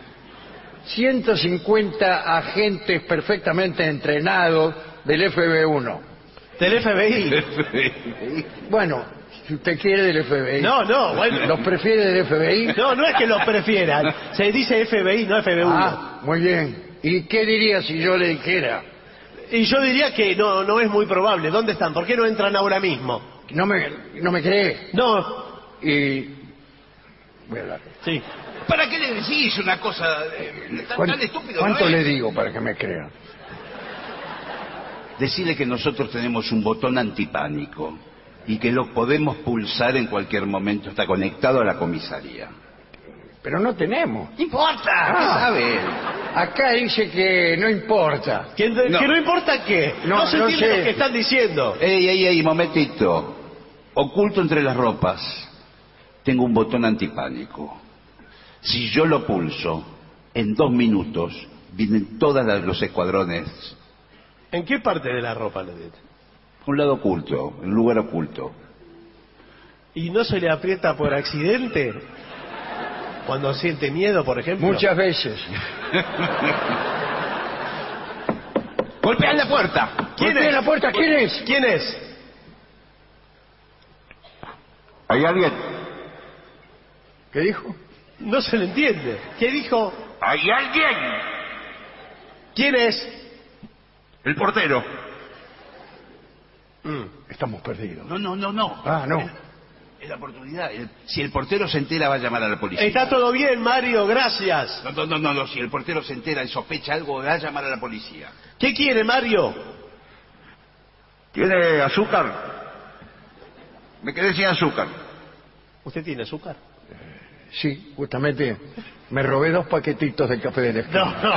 150 agentes perfectamente entrenados del FBI1. ¿Del FBI? Bueno, si usted quiere del FBI. No, bueno. ¿Los prefiere del FBI? No es que los prefieran. Se dice FBI, no FB1. Ah, muy bien. ¿Y qué diría si yo le dijera? Y yo diría que no es muy probable. ¿Dónde están? ¿Por qué no entran ahora mismo? ¿No me cree? No. Y... voy a hablar. Sí. ¿Para qué le decís una cosa tan estúpida? ¿Cuánto ¿no es? le digo para que me crea? Decirle que nosotros tenemos un botón antipánico y que lo podemos pulsar en cualquier momento. Está conectado a la comisaría. Pero no tenemos. ¡No importa! ¿Qué Ah. sabe? Acá dice que no importa. Que no importa qué. No se no entiende sé. lo que están diciendo. Ey, momentito. Oculto entre las ropas tengo un botón antipánico. Si yo lo pulso, en 2 minutos vienen todos los escuadrones. ¿En qué parte de la ropa le dice? Un lado oculto, un lugar oculto. ¿Y no se le aprieta por accidente? Cuando siente miedo, por ejemplo. Muchas veces. ¡Golpean la puerta! ¿Quién Golpea es? la puerta, ¿quién es? ¿Quién es? ¿Hay alguien? ¿Qué dijo? No se le entiende. ¿Qué dijo? ¿Hay alguien? ¿Quién es? El portero. Estamos perdidos. No. Ah, no. Es la oportunidad. Si el portero se entera, va a llamar a la policía. Está todo bien, Mario, gracias. No. Si el portero se entera y sospecha algo, va a llamar a la policía. ¿Qué quiere, Mario? ¿Tiene azúcar? Me quedé sin azúcar. ¿Usted tiene azúcar? Sí, justamente me robé 2 paquetitos de café de la esquina. No.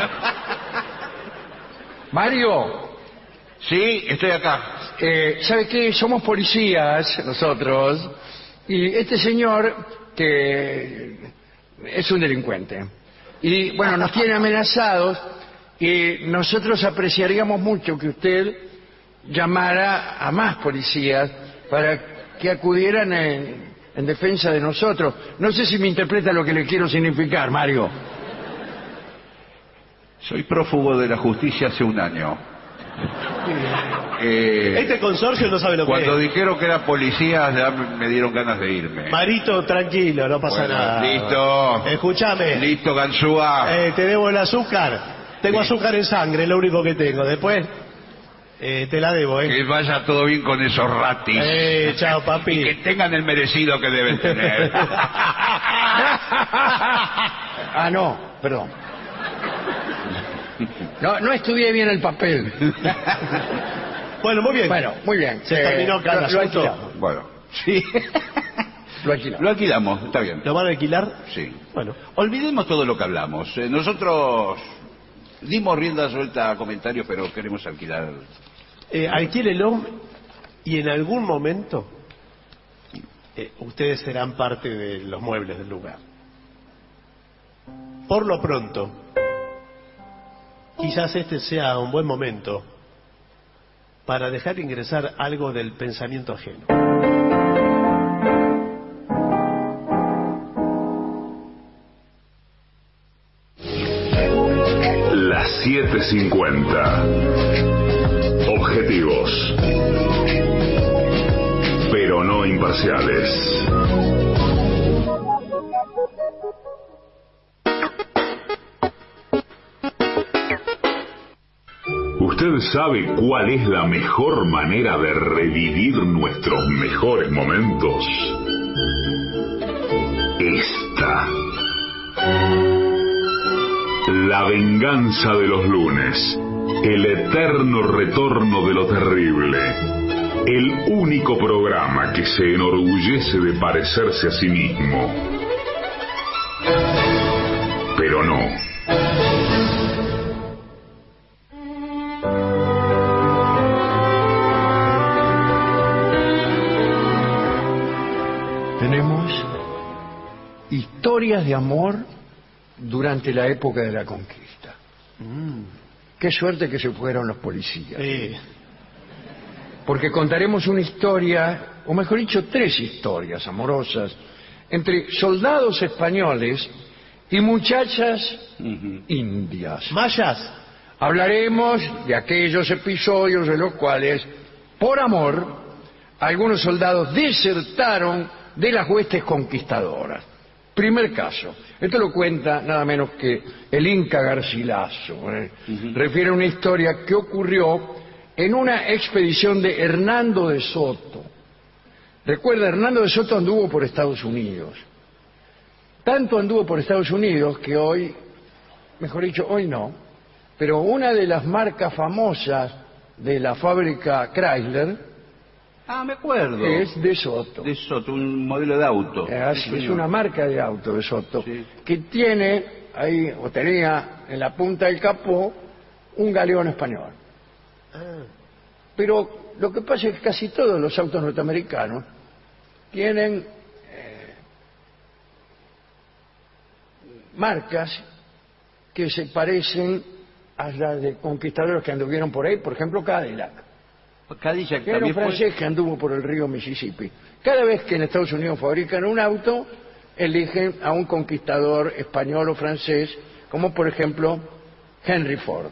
Mario, Sí, estoy acá. ¿sabe qué? Somos policías nosotros y este señor que es un delincuente y bueno, nos tiene amenazados y nosotros apreciaríamos mucho que usted llamara a más policías para que acudieran en defensa de nosotros. No sé si me interpreta lo que le quiero significar, Mario. Soy prófugo de la justicia hace 1 año. Este consorcio no sabe lo que Cuando es. dijeron que era policía, ya me dieron ganas de irme. Marito, tranquilo, no pasa Bueno, nada. listo. Escúchame. Listo, ganzúa. Te debo el azúcar. Tengo Sí. azúcar en sangre, es lo único que tengo. Después te la debo, ¿eh? Que vaya todo bien con esos ratis. Chao, Y papi. que tengan el merecido que deben tener. Ah, no, perdón. No estudié bien el papel. Bueno, muy bien. Bueno, muy bien. Se terminó acá el lo asunto. alquilamos. Bueno, sí. Lo alquilamos. Lo alquilamos, está bien. ¿Lo van a alquilar? Sí. Bueno. Olvidemos todo lo que hablamos. Nosotros dimos rienda suelta a comentarios, pero queremos alquilar. Alquílelo y en algún momento ustedes serán parte de los muebles del lugar. Por lo pronto, quizás este sea un buen momento para dejar ingresar algo del pensamiento ajeno. Las 7:50. Objetivos, pero no imparciales. comerciales. ¿Usted sabe cuál es la mejor manera de revivir nuestros mejores momentos? Esta. La venganza de los lunes. El eterno retorno de lo terrible. El único programa que se enorgullece de parecerse a sí mismo. Pero no. Tenemos historias de amor durante la época de la conquista. Qué suerte que se fueron los policías. Sí. Porque contaremos una historia, o mejor dicho, 3 historias amorosas, entre soldados españoles y muchachas indias. ¿Mayas? Hablaremos de aquellos episodios en los cuales, por amor, algunos soldados desertaron de las huestes conquistadoras. Primer caso. Esto lo cuenta nada menos que el Inca Garcilaso. Refiere a una historia que ocurrió en una expedición de Hernando de Soto. Recuerda, Hernando de Soto anduvo por Estados Unidos. Tanto anduvo por Estados Unidos que hoy, mejor dicho, hoy no, pero una de las marcas famosas de la fábrica Chrysler Me acuerdo. es de Soto. De Soto, un modelo de auto. Es una marca de auto de Soto, Sí. que tiene ahí, o tenía en la punta del capó, un galeón español. Pero lo que pasa es que casi todos los autos norteamericanos tienen marcas que se parecen a las de conquistadores que anduvieron por ahí, por ejemplo Cadillac. Cadillac Que era un también fue. francés que anduvo por el río Mississippi. Cada vez que en Estados Unidos fabrican un auto, eligen a un conquistador español o francés, como por ejemplo Henry Ford.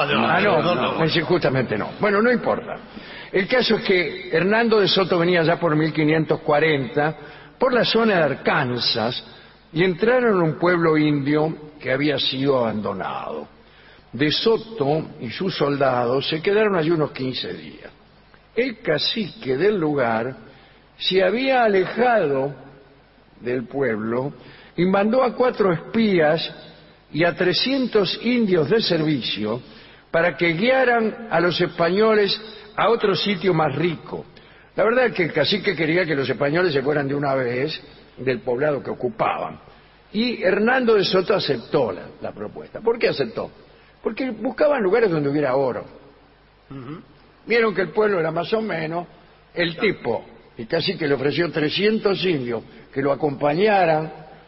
Justamente no. Bueno, no importa. El caso es que Hernando de Soto venía ya por 1540 por la zona de Arkansas y entraron a un pueblo indio que había sido abandonado. De Soto y sus soldados se quedaron allí unos 15 días. El cacique del lugar se había alejado del pueblo y mandó a 4 espías y a 300 indios de servicio para que guiaran a los españoles a otro sitio más rico. La verdad es que el cacique quería que los españoles se fueran de una vez del poblado que ocupaban. Y Hernando de Soto aceptó la propuesta. ¿Por qué aceptó? Porque buscaban lugares donde hubiera oro. Vieron que el pueblo era más o menos, el tipo, el cacique le ofreció 300 indios que lo acompañaran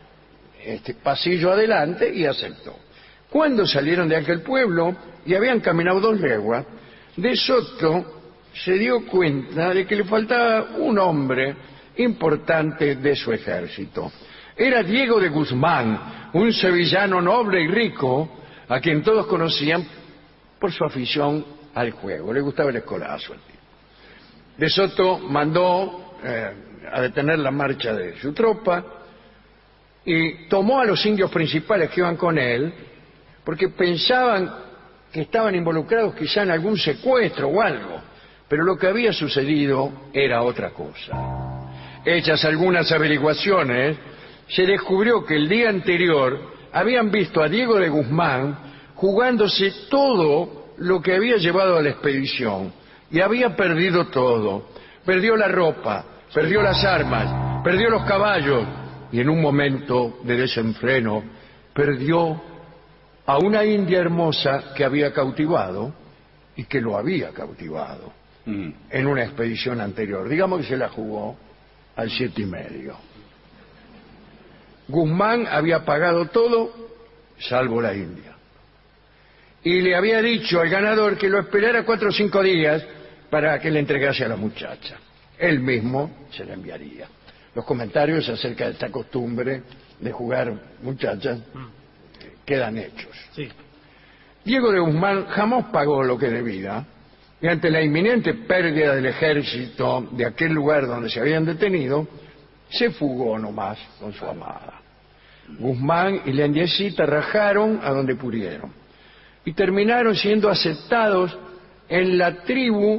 pasillo adelante y aceptó. Cuando salieron de aquel pueblo y habían caminado 2 leguas, de Soto se dio cuenta de que le faltaba un hombre importante de su ejército. Era Diego de Guzmán, un sevillano noble y rico, a quien todos conocían por su afición al juego. Le gustaba el escolazo al tipo. De Soto mandó a detener la marcha de su tropa y tomó a los indios principales que iban con él, porque pensaban que estaban involucrados quizá en algún secuestro o algo, pero lo que había sucedido era otra cosa. Hechas algunas averiguaciones, se descubrió que el día anterior habían visto a Diego de Guzmán jugándose todo lo que había llevado a la expedición y había perdido todo. Perdió la ropa, perdió las armas, perdió los caballos y en un momento de desenfreno perdió a una india hermosa que había cautivado y que lo había cautivado en una expedición anterior. Digamos que se la jugó al 7,5. Guzmán había pagado todo salvo la india y le había dicho al ganador que lo esperara 4 o 5 días para que le entregase a la muchacha. Él mismo se la enviaría. Los comentarios acerca de esta costumbre de jugar muchachas quedan hechos. Sí. Diego de Guzmán jamás pagó lo que debía Y ante la inminente pérdida del ejército de aquel lugar donde se habían detenido, se fugó nomás con su amada. Guzmán y la indiecita rajaron a donde pudieron y terminaron siendo aceptados en la tribu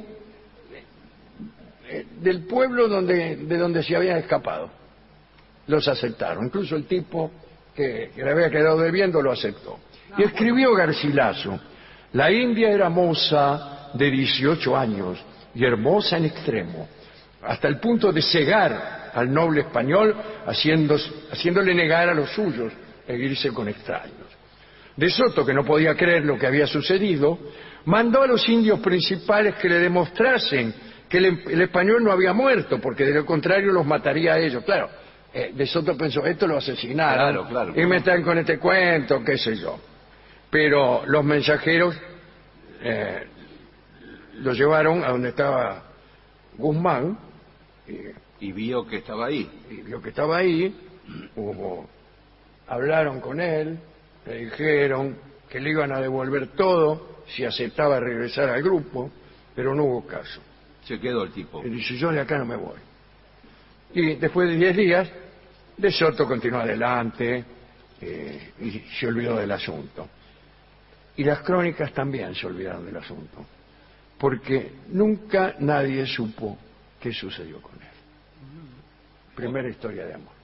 del pueblo de donde se habían escapado. Los aceptaron, incluso el tipo que le había quedado debiendo lo aceptó. Y escribió Garcilaso: la India era moza de 18 años y hermosa en extremo, hasta el punto de cegar al noble español, haciéndole negar a los suyos e irse con extraños. De Soto, que no podía creer lo que había sucedido, mandó a los indios principales que le demostrasen que el español no había muerto, porque de lo contrario los mataría a ellos. Claro, De Soto pensó, esto lo asesinaron, y me están con este cuento, qué sé yo. Pero los mensajeros lo llevaron a donde estaba Guzmán, y vio que estaba ahí. Hablaron con él, le dijeron que le iban a devolver todo si aceptaba regresar al grupo, pero no hubo caso. Se quedó el tipo. Y dice, yo de acá no me voy. Y después de 10 días, De Soto continuó adelante y se olvidó del asunto. Y las crónicas también se olvidaron del asunto, porque nunca nadie supo qué sucedió con él. Primera historia de amor.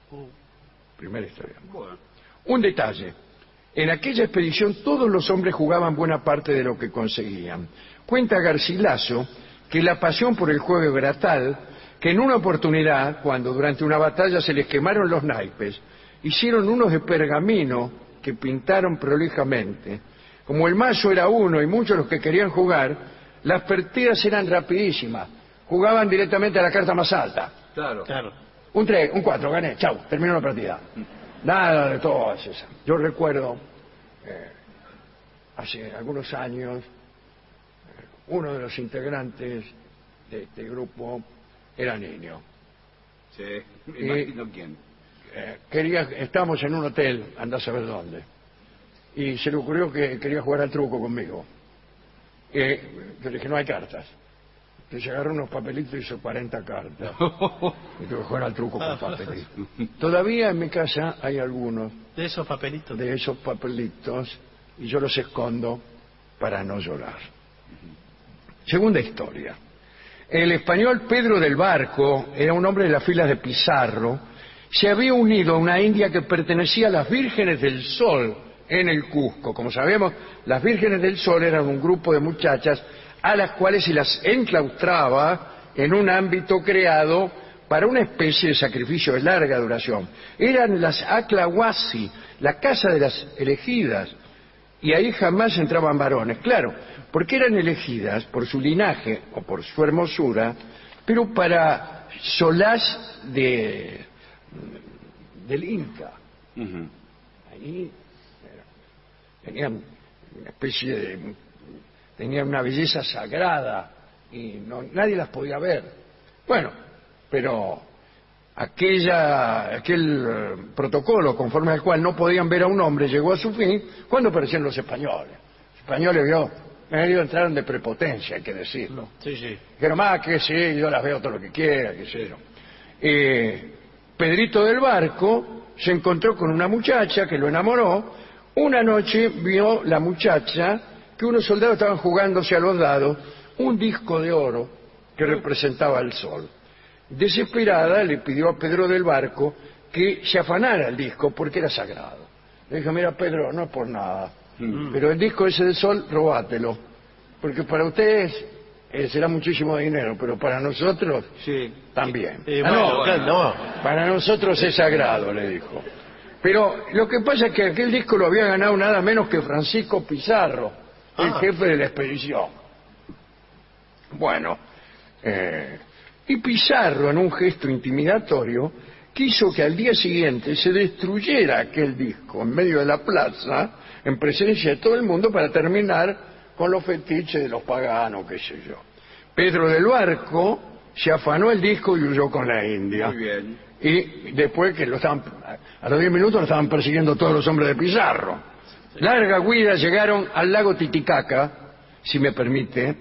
Un detalle: en aquella expedición todos los hombres jugaban buena parte de lo que conseguían. Cuenta Garcilaso que la pasión por el juego era tal que en una oportunidad, cuando durante una batalla se les quemaron los naipes, hicieron unos de pergamino que pintaron prolijamente. Como el mazo era uno y muchos los que querían jugar, las partidas eran rapidísimas. Jugaban directamente a la carta más alta. Claro. Un 3, un 4, gané, chau, terminó la partida. Nada de todas esas. Yo recuerdo, hace algunos años, uno de los integrantes de este grupo era niño. Sí, me imagino quién. Estábamos en un hotel, andá a saber dónde, y se le ocurrió que quería jugar al truco conmigo. Yo le dije, no hay cartas. Entonces agarró unos papelitos y hizo 40 cartas. Y tuve que jugar al truco con papelitos. Todavía en mi casa hay algunos de esos papelitos. Y yo los escondo para no llorar. Segunda historia. El español Pedro del Barco era un hombre de las filas de Pizarro. Se había unido a una india que pertenecía a las Vírgenes del Sol en el Cusco. Como sabemos, las Vírgenes del Sol eran un grupo de muchachas a las cuales se las enclaustraba en un ámbito creado para una especie de sacrificio de larga duración. Eran las Aclahuasi, la casa de las elegidas, y ahí jamás entraban varones, claro, porque eran elegidas por su linaje o por su hermosura, pero para solaz del Inca. Ahí tenían una especie de... tenían una belleza sagrada y nadie las podía ver. Bueno, pero aquel protocolo conforme al cual no podían ver a un hombre llegó a su fin cuando aparecieron los españoles. Los españoles entraron de prepotencia, hay que decirlo. Sí. Dijeron, que sí, yo las veo todo lo que quiera, qué sé yo. Pedrito del Barco se encontró con una muchacha que lo enamoró. Una noche vio la muchacha que unos soldados estaban jugándose a los dados un disco de oro que representaba el sol. Desesperada le pidió a Pedro del Barco que se afanara el disco porque era sagrado. Le dijo, mira Pedro, no es por nada, pero el disco ese del sol, robátelo, porque para ustedes será muchísimo dinero, pero para nosotros también. Para nosotros es sagrado, le dijo. Pero lo que pasa es que aquel disco lo había ganado nada menos que Francisco Pizarro, el jefe de la expedición. Bueno, y Pizarro, en un gesto intimidatorio, quiso que al día siguiente se destruyera aquel disco en medio de la plaza, en presencia de todo el mundo, para terminar con los fetiches de los paganos, qué sé yo. Pedro del Barco se afanó el disco y huyó con la India. Muy bien. Y después que a los 10 minutos lo estaban persiguiendo todos los hombres de Pizarro. Larga huida, llegaron al lago Titicaca, si me permite,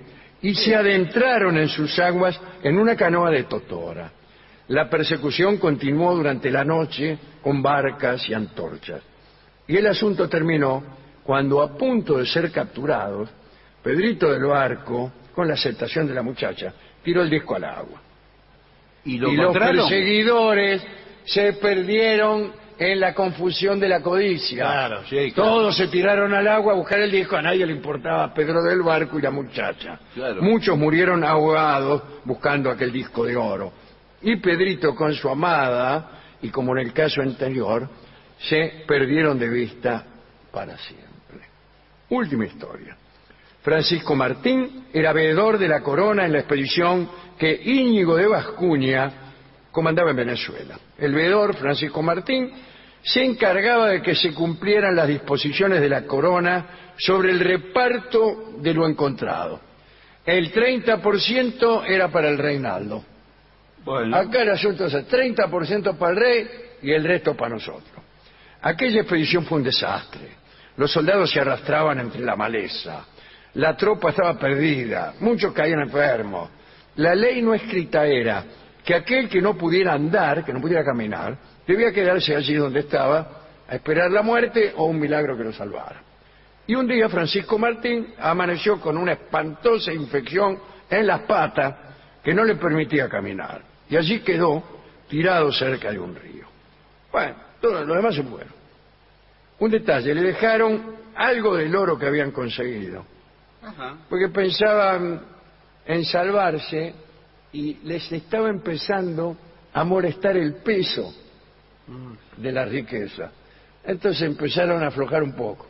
y se adentraron en sus aguas en una canoa de totora. La persecución continuó durante la noche con barcas y antorchas. Y el asunto terminó cuando, a punto de ser capturados, Pedrito del Barco, con la aceptación de la muchacha, tiró el disco al agua. ¿Y Y los perseguidores se perdieron en la confusión de la codicia. Claro, sí, claro. Todos se tiraron al agua a buscar el disco, a nadie le importaba Pedro del Barco y la muchacha. Claro. Muchos murieron ahogados buscando aquel disco de oro. Y Pedrito con su amada, y como en el caso anterior, se perdieron de vista para siempre. Última historia. Francisco Martín era veedor de la corona en la expedición que Íñigo de Vascuña comandaba en Venezuela. El veedor, Francisco Martín, se encargaba de que se cumplieran las disposiciones de la corona sobre el reparto de lo encontrado. El 30% era para el reinaldo. Bueno, Acá el asunto es el 30% para el rey y el resto para nosotros. Aquella expedición fue un desastre. Los soldados se arrastraban entre la maleza. La tropa estaba perdida. Muchos caían enfermos. La ley no escrita era que aquel que no pudiera andar, que no pudiera caminar, debía quedarse allí donde estaba a esperar la muerte o un milagro que lo salvara. Y un día Francisco Martín amaneció con una espantosa infección en las patas que no le permitía caminar. Y allí quedó tirado cerca de un río. Bueno, todos los demás se fueron. Un detalle, le dejaron algo del oro que habían conseguido, porque pensaban en salvarse y les estaba empezando a molestar el peso de la riqueza. Entonces empezaron a aflojar un poco.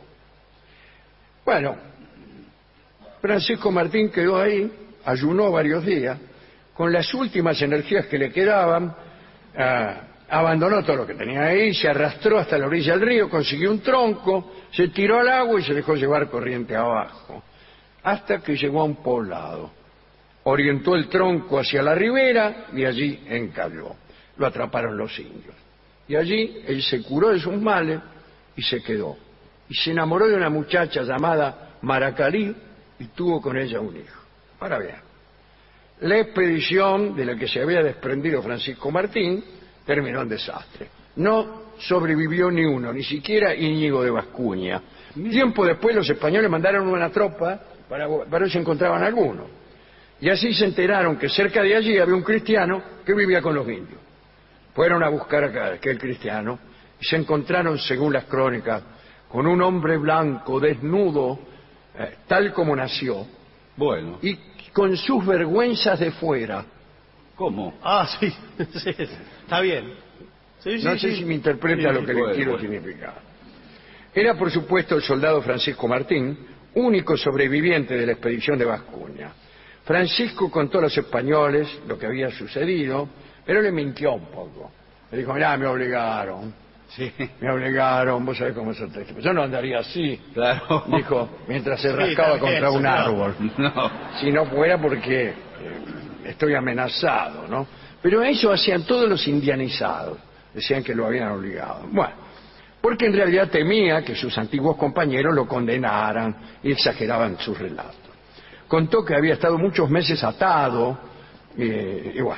Bueno, Francisco Martín quedó ahí, ayunó varios días, con las últimas energías que le quedaban, abandonó todo lo que tenía ahí, se arrastró hasta la orilla del río, consiguió un tronco, se tiró al agua y se dejó llevar corriente abajo, hasta que llegó a un poblado. Orientó el tronco hacia la ribera y allí encalló. Lo atraparon los indios. Y allí él se curó de sus males y se quedó. Y se enamoró de una muchacha llamada Maracalí y tuvo con ella un hijo. Ahora bien, la expedición de la que se había desprendido Francisco Martín terminó en desastre. No sobrevivió ni uno, ni siquiera Íñigo de Vascuña. Tiempo después los españoles mandaron una tropa para ver si encontraban alguno. Y así se enteraron que cerca de allí había un cristiano que vivía con los indios. Fueron a buscar a aquel cristiano y se encontraron, según las crónicas, con un hombre blanco, desnudo, tal como nació, bueno. y con sus vergüenzas de fuera. ¿Cómo? Ah, sí, sí, está bien. Sí, No sí, sé sí. si me interpreta Sí, lo que bueno, le quiero bueno. significar. Era, por supuesto, el soldado Francisco Martín, único sobreviviente de la expedición de Vascuña. Francisco contó a los españoles lo que había sucedido, pero le mintió un poco. Le dijo, mirá, me obligaron, Sí, vos sabés cómo es el texto. Yo no andaría así, claro. dijo, mientras se Sí, rascaba está bien, contra un señor. árbol. No. Si no fuera porque estoy amenazado, ¿no? Pero eso hacían todos los indianizados, decían que lo habían obligado. Bueno, porque en realidad temía que sus antiguos compañeros lo condenaran y exageraban sus relatos. Contó que había estado muchos meses atado, y bueno.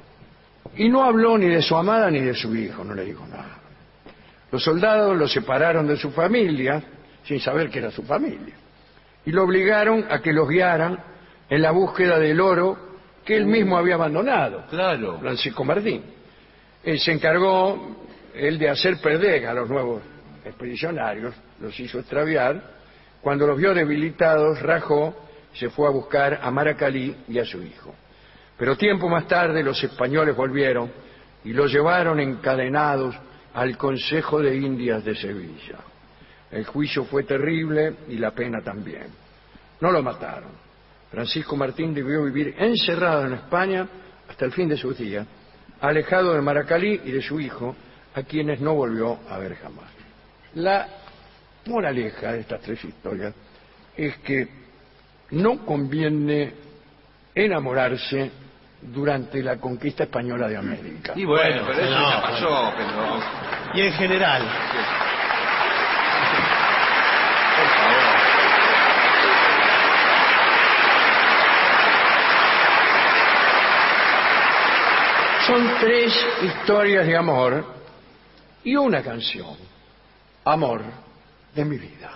Y no habló ni de su amada ni de su hijo, no le dijo nada. Los soldados lo separaron de su familia, sin saber que era su familia, y lo obligaron a que los guiaran en la búsqueda del oro que él mismo había abandonado, Claro. Francisco Martín. Él se encargó, de hacer perder a los nuevos expedicionarios, los hizo extraviar. Cuando los vio debilitados, rajó, se fue a buscar a Maracalí y a su hijo. Pero tiempo más tarde los españoles volvieron y lo llevaron encadenados al Consejo de Indias de Sevilla. El juicio fue terrible y la pena también. No lo mataron. Francisco Martín debió vivir encerrado en España hasta el fin de sus días, alejado de Maracalí y de su hijo, a quienes no volvió a ver jamás. La moraleja de estas tres historias es que no conviene enamorarse durante la conquista española de América. Y bueno, pero eso no, ya pasó, pero... Y en general. Por favor. Son 3 historias de amor y una canción. Amor de mi vida.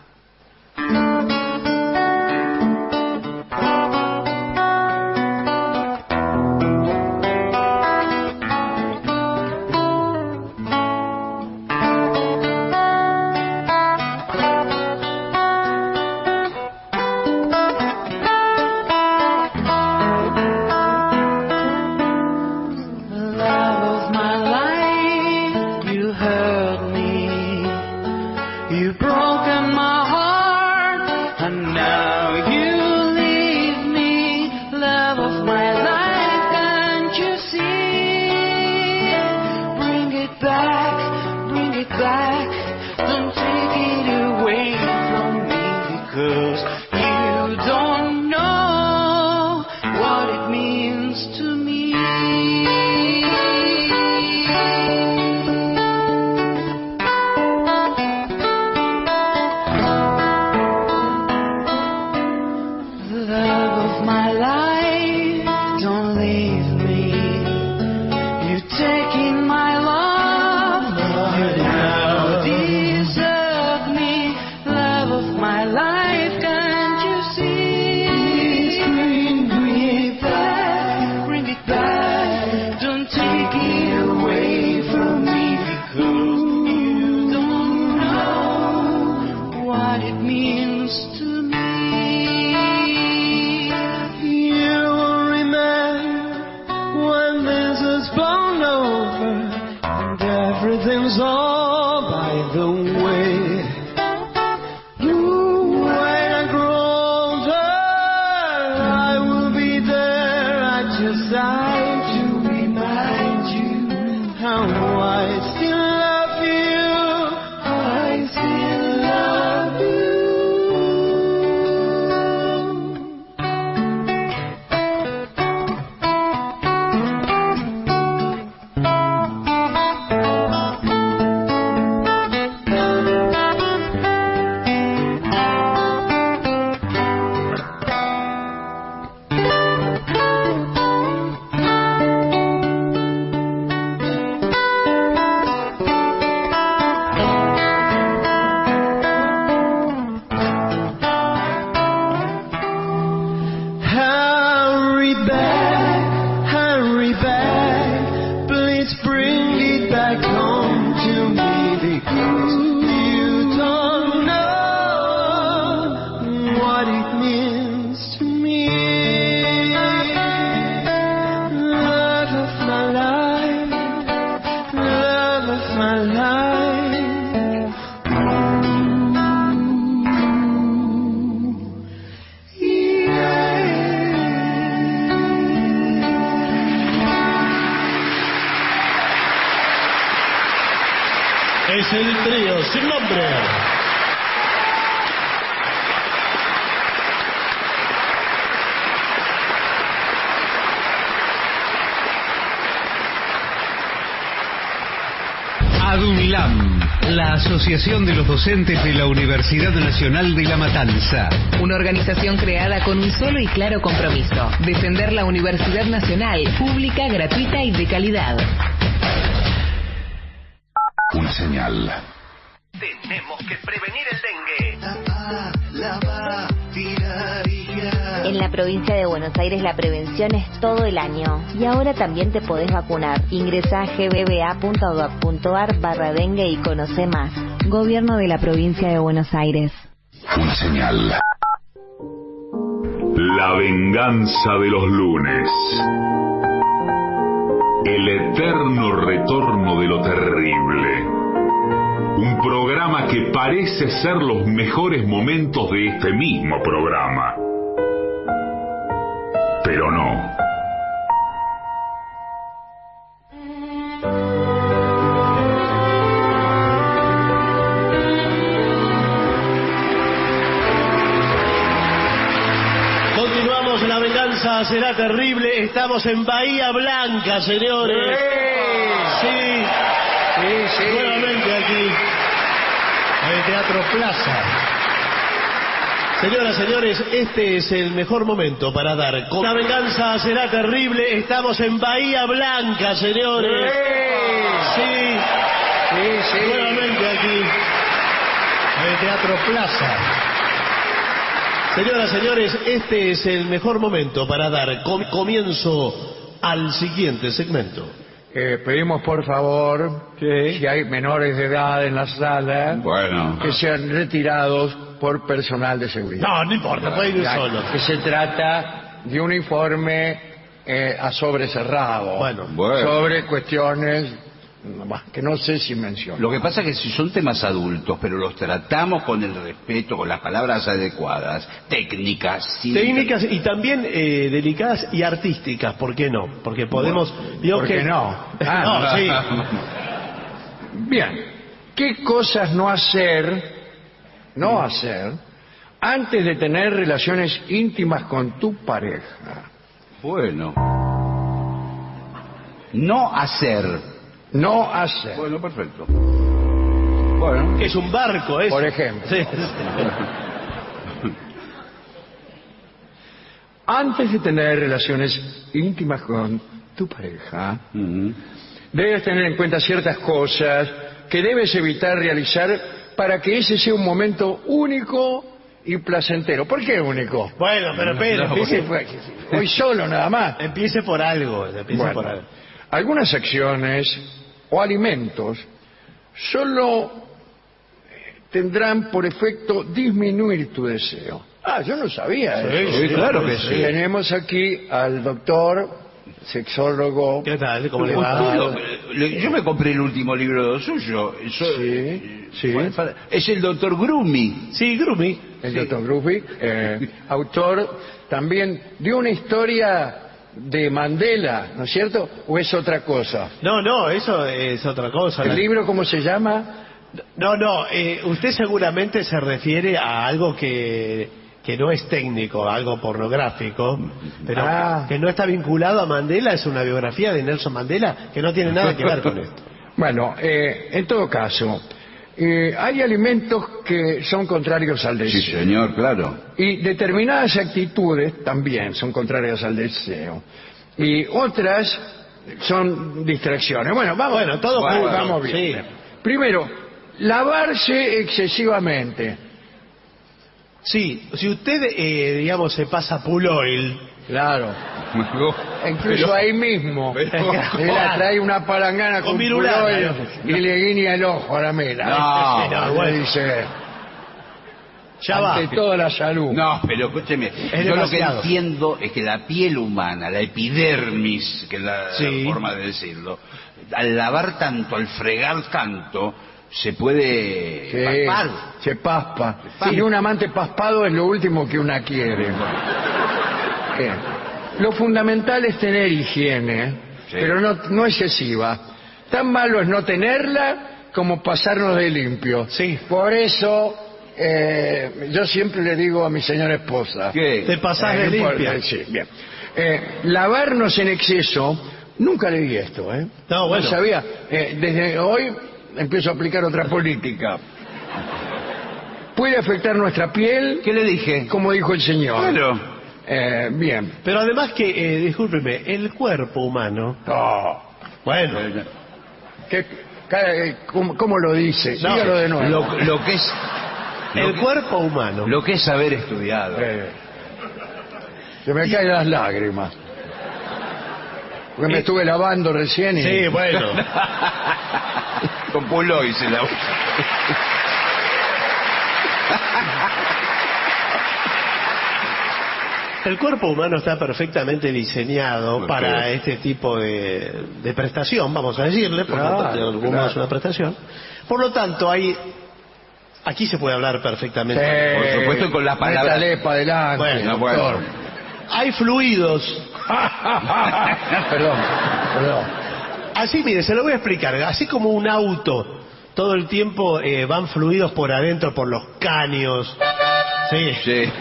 Es el trío sin nombre. ADUNLAM, la Asociación de los Docentes de la Universidad Nacional de La Matanza. Una organización creada con un solo y claro compromiso: defender la Universidad Nacional, pública, gratuita y de calidad. Una señal. Tenemos que prevenir el dengue. En la provincia de Buenos Aires la prevención es todo el año. Y ahora también te podés vacunar. Ingresá a gbba.gov.ar/dengue y conoce más. Gobierno de la provincia de Buenos Aires. Una señal. La venganza de los lunes. El eterno retorno de lo terrible. Un programa que parece ser los mejores momentos de este mismo programa. Pero no. Continuamos, la venganza será terrible. Estamos en Bahía Blanca, señores. Sí. Sí. Nuevamente aquí, en el Teatro Plaza. Señoras, señores, este es el mejor momento para dar. La venganza será terrible. Estamos en Bahía Blanca, señores. Sí. Sí. Nuevamente aquí, en el Teatro Plaza. Señoras, señores, este es el mejor momento para dar comienzo al siguiente segmento. Pedimos por favor, si hay menores de edad en la sala, Bueno. que sean retirados por personal de seguridad. No importa, puede ir Ya solo. que se trata de un informe a sobre cerrado, Bueno. sobre cuestiones que no sé si menciono. Lo que pasa es que si son temas adultos, pero los tratamos con el respeto, con las palabras adecuadas, técnicas, Técnicas y también delicadas y artísticas, ¿por qué no? Porque podemos... digo ¿por que qué no? No, sí. Bien, ¿qué cosas no hacer antes de tener relaciones íntimas con tu pareja? Bueno. No hacer. No hacer. Bueno, perfecto. Bueno. Es un barco, eso. Por ejemplo. Sí. Antes de tener relaciones íntimas con tu pareja, debes tener en cuenta ciertas cosas que debes evitar realizar para que ese sea un momento único y placentero. ¿Por qué único? Bueno, pero empiece, Hoy solo nada más. empiece por algo. Bueno, Por algo. algunas acciones o alimentos solo tendrán por efecto disminuir tu deseo. Yo no sabía eso. Sí, claro que sí. Tenemos aquí al doctor sexólogo. ¿Qué tal? ¿Cómo le va? Yo me compré el último libro suyo. Sí. Es el doctor Grumi. Sí, Grumi. El doctor Grupi, autor también de una historia de Mandela, ¿no es cierto? ¿O es otra cosa? No, eso es otra cosa. ¿El libro cómo se llama? No, usted seguramente se refiere a algo que no es técnico, algo pornográfico, pero que no está vinculado a Mandela. Es una biografía de Nelson Mandela que no tiene nada que ver con esto. Bueno, en todo caso, hay alimentos que son contrarios al deseo. Sí, señor, claro. Y determinadas actitudes también son contrarias al deseo. Y otras son distracciones. Bueno, vamos bien. Sí. Primero, lavarse excesivamente. Sí, si usted, digamos, se pasa Pull Oil, Claro. Incluso ahí mismo. Él trae una palangana Con con virulana, pullover y le guiña el ojo a la mela. No, Le dice, ya va. ante toda la salud. No, pero escúcheme, yo lo que demasiado. entiendo es que la piel humana, la epidermis, que es la Sí. forma de decirlo, al lavar tanto, al fregar tanto, se puede paspar. Se paspa. Y un amante paspado es lo último que una quiere. Lo fundamental es tener higiene, pero no excesiva. Tan malo es no tenerla como pasarnos de limpio. Sí. Por eso yo siempre le digo a mi señora esposa, ¿Qué? Te pasás de no importa, limpia. sí, bien. Lavarnos en exceso, nunca leí esto, No, bueno. No sabía. Desde hoy empiezo a aplicar otra política. Puede afectar nuestra piel, ¿Qué le dije? como dijo el señor. Claro. Bien. Pero además que, discúlpeme, el cuerpo humano... Bueno, ¿Cómo lo dice? No, Dígalo de nuevo. Lo que es el cuerpo humano... lo que es haber estudiado. Se me caen las lágrimas. Porque me estuve lavando recién y... Sí, bueno. Con Puloy se la El cuerpo humano está perfectamente diseñado Ok. para este tipo de prestación, vamos a decirle, por Claro, lo tanto, de algún modo es una prestación. Por lo tanto, aquí se puede hablar perfectamente. Por supuesto, y con las palabras- Métale para adelante, Bueno, doctor. Hay fluidos. Perdón. Así, mire, se lo voy a explicar. Así como un auto, todo el tiempo van fluidos por adentro, por los caños. Sí. Sí.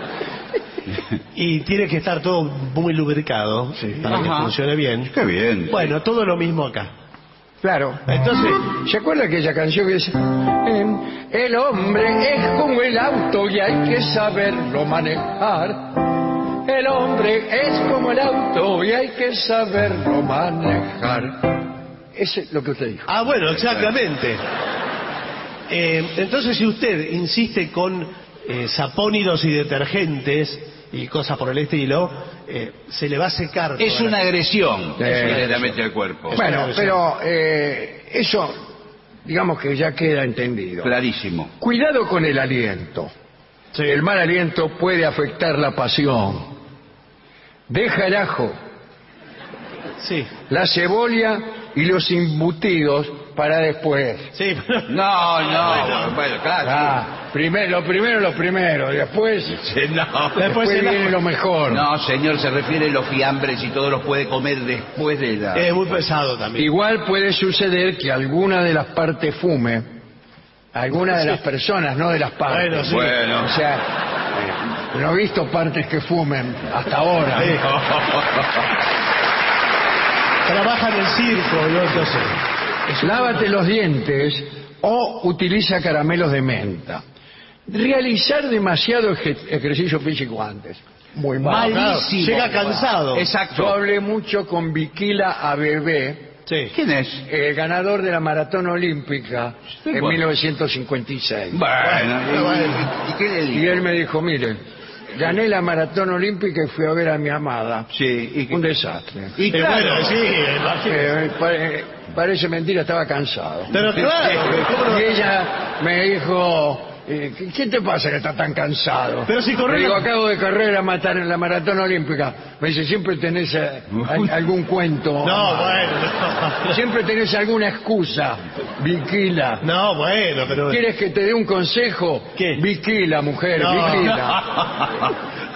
Y tiene que estar todo muy lubricado para que Ajá. funcione bien. Qué bien. Bueno, todo lo mismo acá. Claro. Entonces, ¿Se acuerda aquella canción que dice: el hombre es como el auto y hay que saberlo manejar? El hombre es como el auto y hay que saberlo manejar. Ese es lo que usted dijo. bueno, exactamente. Entonces, si usted insiste con sapónidos y detergentes y cosas por el estilo, se le va a secar. Es una agresión, Sí. directamente al cuerpo. Bueno, pero eso, digamos que ya queda entendido. Clarísimo. Cuidado con el aliento. Sí. El mal aliento puede afectar la pasión. Deja el ajo, Sí, la cebolla y los embutidos para después. sí. No, bueno, claro. Lo primero, después, Sí, no. después el viene ajo. lo mejor. No, señor, se refiere a los fiambres y todo los puede comer después de la... Es muy pesado también. Igual puede suceder que alguna de las partes fume, alguna de las personas, no de las partes. Bueno, sí. Bueno. O sea, no he visto partes que fumen hasta ahora. Sí. Trabaja en el circo, yo entonces. Lávate los dientes o utiliza caramelos de menta. Realizar demasiado ejercicio físico antes. Muy mal. Malísimo. Llega cansado. Yo Exacto. hablé mucho con Viquila ABB, Sí. ¿Quién es? el ganador de la maratón olímpica Sí, en bueno. 1956. Bueno, ¿y qué le Y digo? él me dijo: mire, gané la maratón olímpica y fui a ver a mi amada. Sí, ¿y qué? Un desastre. Y claro, Bueno, sí, imagínate. Parece mentira, estaba cansado. Pero claro, ¿cómo no? Y ella me dijo: ¿qué te pasa que estás tan cansado? Pero si corrí Le digo: la- acabo de correr a matar en la maratón olímpica. Me dice: siempre tenés algún cuento. No, bueno, no. Siempre tenés alguna excusa. Viquila. No, bueno, pero... ¿Quieres que te dé un consejo? ¿Qué? Viquila, mujer, No. viquila.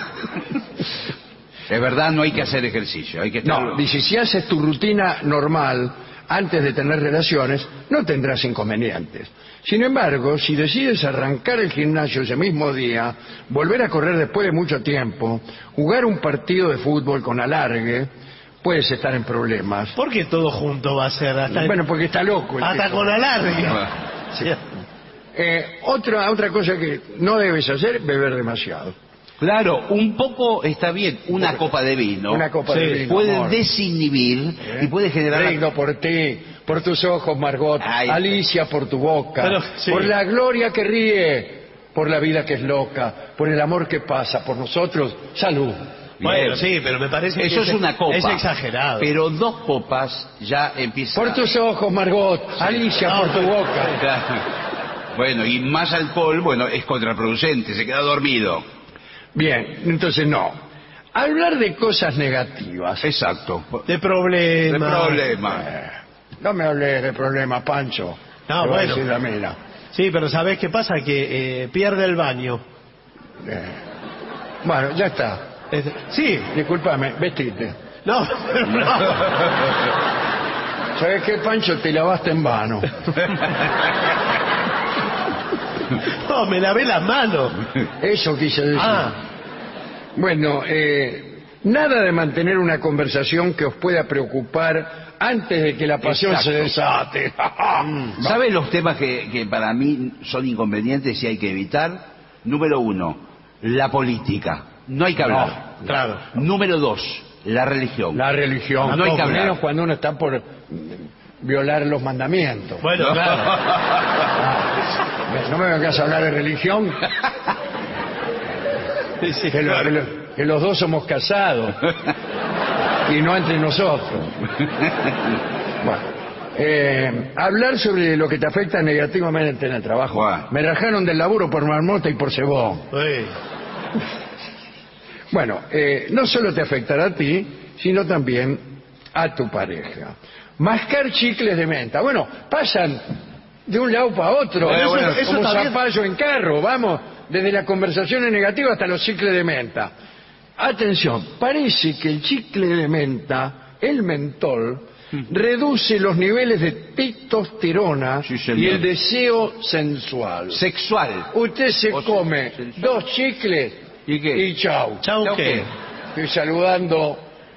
es verdad, no hay que hacer ejercicio, hay que estar... No, dice: si haces tu rutina normal antes de tener relaciones, no tendrás inconvenientes. Sin embargo, si decides arrancar el gimnasio ese mismo día, volver a correr después de mucho tiempo, jugar un partido de fútbol con alargue, puedes estar en problemas. ¿Por qué todo junto va a ser? Hasta, Bueno, porque está loco. el hasta tipo. con alargue. Sí. Otra cosa que no debes hacer: beber demasiado. Claro, un poco está bien, una copa de vino. Una copa de vino, puede amor. desinhibir y puede generar... Brindo por ti, por tus ojos, Margot. Ay, Alicia, por tu boca. Pero, sí. Por la gloria que ríe, por la vida que es loca, por el amor que pasa, por nosotros. Salud. Bueno, Bien. sí, pero me parece Eso que es una copa. Es exagerado. Pero 2 copas ya empieza... Por tus ojos, Margot. Alicia, No, por tu boca. Claro. Bueno, y más alcohol, bueno, es contraproducente, se queda dormido. Bien, entonces no. Hablar de cosas negativas. Exacto. De problema. De problema. No me hables de problemas, Pancho. No, Te voy a bueno. decir la mía. Sí, pero ¿sabés qué pasa? Que pierde el baño. Bueno, ya está. Sí. Discúlpame, vestite. No, pero no. ¿Sabes qué, Pancho? Te lavaste en vano. No, me lavé las manos. Eso quise decir. Ah, Bueno, nada de mantener una conversación que os pueda preocupar antes de que la pasión Exacto. se desate. ¿Saben los temas que para mí son inconvenientes y hay que evitar? Número 1, la política. No hay que hablar. claro. Número 2, la religión. La religión. No hay que hablar. Menos cuando uno está por violar los mandamientos. Bueno, claro. No me vengas a hablar de religión, Sí, sí, que, claro. que los dos somos casados y no entre nosotros. Bueno, hablar sobre lo que te afecta negativamente en el trabajo. Bueno. Me rajaron del laburo por marmota y por cebón. Sí. Bueno, no solo te afectará a ti, sino también a tu pareja. Mascar chicles de menta. Bueno, pasan de un lado para otro. Pero Bueno, eso como también- zapallo en carro, vamos, desde las conversaciones negativas hasta los chicles de menta. Atención, parece que el chicle de menta, el mentol, reduce los niveles de testosterona Sí, señor. y el deseo sensual. Sexual. Usted se O sea, come sensual. 2 chicles ¿Y qué? y chau. ¿Chau ¿Chau qué? qué? Estoy saludando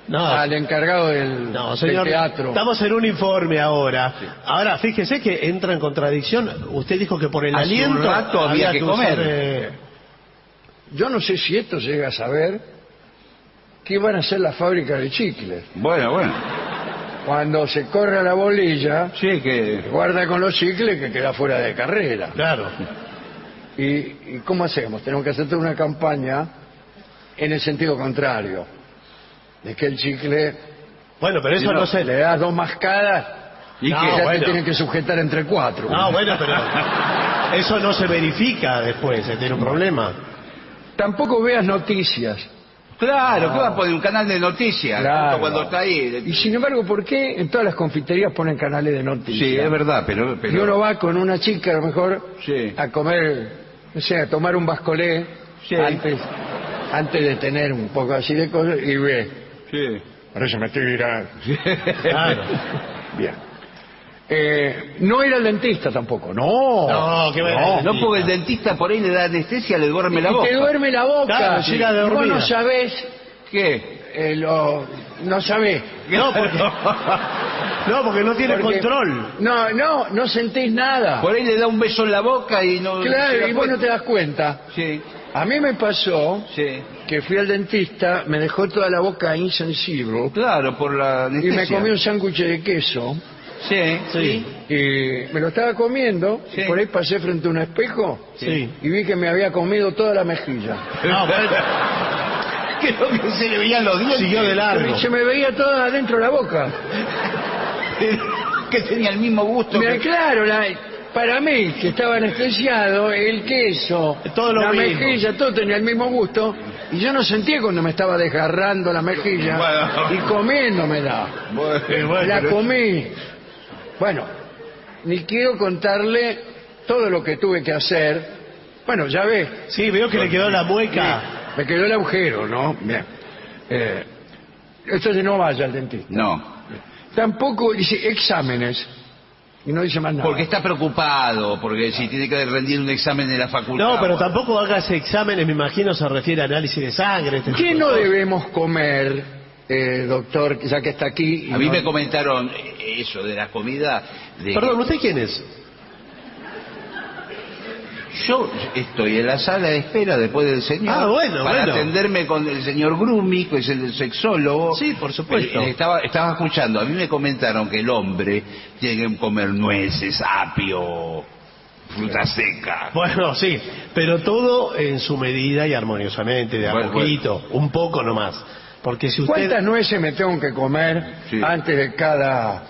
al encargado del, No, señor, del teatro. estamos en un informe ahora. Sí. Ahora, fíjese que entra en contradicción. Usted dijo que por el Hace aliento un rato había que comer. usar, Yo no sé si esto llega a saber qué van a hacer las fábricas de chicles. Bueno. Cuando se corre a la bolilla, Sí, que... guarda con los chicles que queda fuera de carrera. Claro. ¿Y cómo hacemos? Tenemos que hacer toda una campaña en el sentido contrario. De que el chicle... Bueno, pero eso no se... Le das 2 mascadas y No, que ya bueno. te tienen que sujetar entre 4. No, bueno, pero eso no se verifica después, se tiene un problema. Tampoco veas noticias. Claro, ¿qué va a poner? Un canal de noticias. Claro. Justo cuando está ahí. Y sin embargo, ¿por qué en todas las confiterías ponen canales de noticias? Sí, es verdad, pero... Y uno va con una chica a lo mejor Sí. a comer, no sé, a tomar un bascolé Sí. antes de tener un poco así de cosas y ve. Sí. Por eso me estoy mirando. Claro. Bien. No ir al dentista tampoco. No. No, qué bueno. No, porque el dentista por ahí le da anestesia, le duerme la Y boca. te duerme la boca. Claro, llega Y vos dormida. no sabés, ¿Qué? no sabés. No, porque no tiene Porque- control. No sentís nada. Por ahí le da un beso en la boca y no... Claro, se da y vos no cuenta. te das cuenta. Sí, A mí me pasó sí. que fui al dentista, me dejó toda la boca insensible Claro, por la y anestesia. me comí un sándwich de queso Sí. y me lo estaba comiendo Sí. y por ahí pasé frente a un espejo Sí. y vi que me había comido toda la mejilla. No, bueno, Creo que se le veían los dientes. siguió de largo. Y se me veía toda adentro de la boca. Que tenía el mismo gusto. Mira, que- claro, para mí, que estaba anestesiado, el queso, Todo lo la mismo. mejilla, todo tenía el mismo gusto y yo no sentía cuando me estaba desgarrando la mejilla Bueno. y comiéndomela. Bueno, La pero- comí. Bueno, ni quiero contarle todo lo que tuve que hacer. Bueno, ya ves, Sí, veo que le quedó la mueca. me quedó el agujero, ¿no? Bien. Entonces no vaya al dentista. No, Tampoco dice exámenes y no dice más nada. porque está preocupado, porque si tiene que rendir un examen de la facultad. No, pero tampoco hagas exámenes, me imagino se refiere a análisis de sangre. este ¿Qué tipo de no cosas. debemos comer, doctor, ya que está aquí? y A mí no- me comentaron eso de la comida. De Perdón, ¿usted quién es? Yo estoy en la sala de espera después del señor. Ah, bueno, para bueno. atenderme con el señor Grumi, que es el sexólogo. Sí, por supuesto. Estaba escuchando. A mí me comentaron que el hombre tiene que comer nueces, apio, fruta seca. Bueno, sí, pero todo en su medida y armoniosamente, de a Bueno, poquito, un poco nomás. Porque si usted... ¿Cuántas nueces me tengo que comer Sí. antes de cada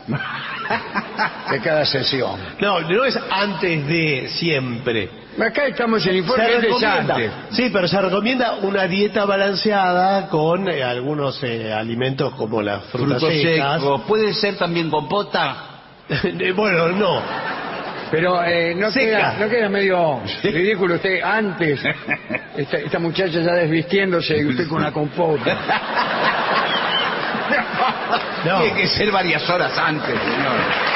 sesión? No es antes de siempre. Acá estamos en el informe Se es de recomienda, antes. sí, pero se recomienda una dieta balanceada con algunos alimentos como las frutas Frutos secas. secos. ¿Puede ser también compota? Bueno, no. Pero Seca. no queda medio ridículo usted antes, esta muchacha ya desvistiéndose y usted con la compota. No. Tiene que ser varias horas antes, señor.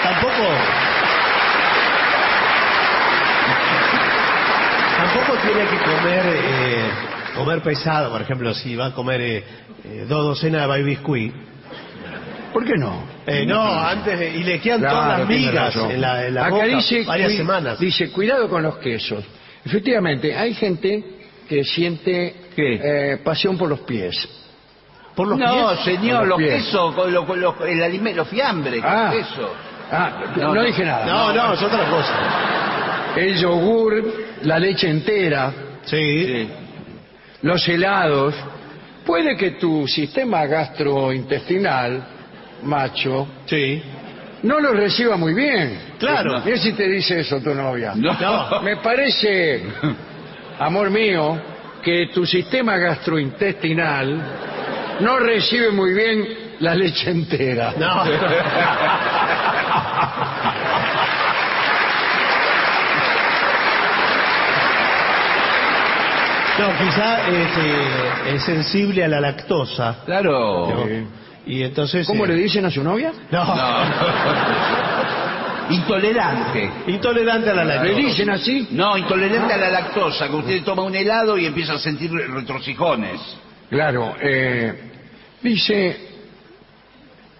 Tampoco tiene que comer pesado, por ejemplo, si va a comer 2 docenas de baby biscuit. ¿Por qué no? No, antes y le quedan Claro, todas las tiene migas razón. en la Acá boca dice, varias semanas. Dice, cuidado con los quesos. Efectivamente, hay gente que siente ¿Qué? pasión por los pies. Por los No, pies. señor, Con los los pies. quesos, el alimento, los fiambres, Ah. con queso. No dije nada. No, es otra cosa. El yogur, la leche entera, Sí. los helados. Puede que tu sistema gastrointestinal, macho, Sí. no lo reciba muy bien. Claro. Mira si te dice eso tu novia. No. Me parece, amor mío, que tu sistema gastrointestinal no recibe muy bien la leche entera. No. No, quizá es sensible a la lactosa. Claro. Y entonces... ¿Cómo le dicen a su novia? No. Intolerante. Intolerante a la ¿Le lactosa. dicen así? No, intolerante a la lactosa, que usted toma un helado y empieza a sentir retrocijones. Claro. Dice,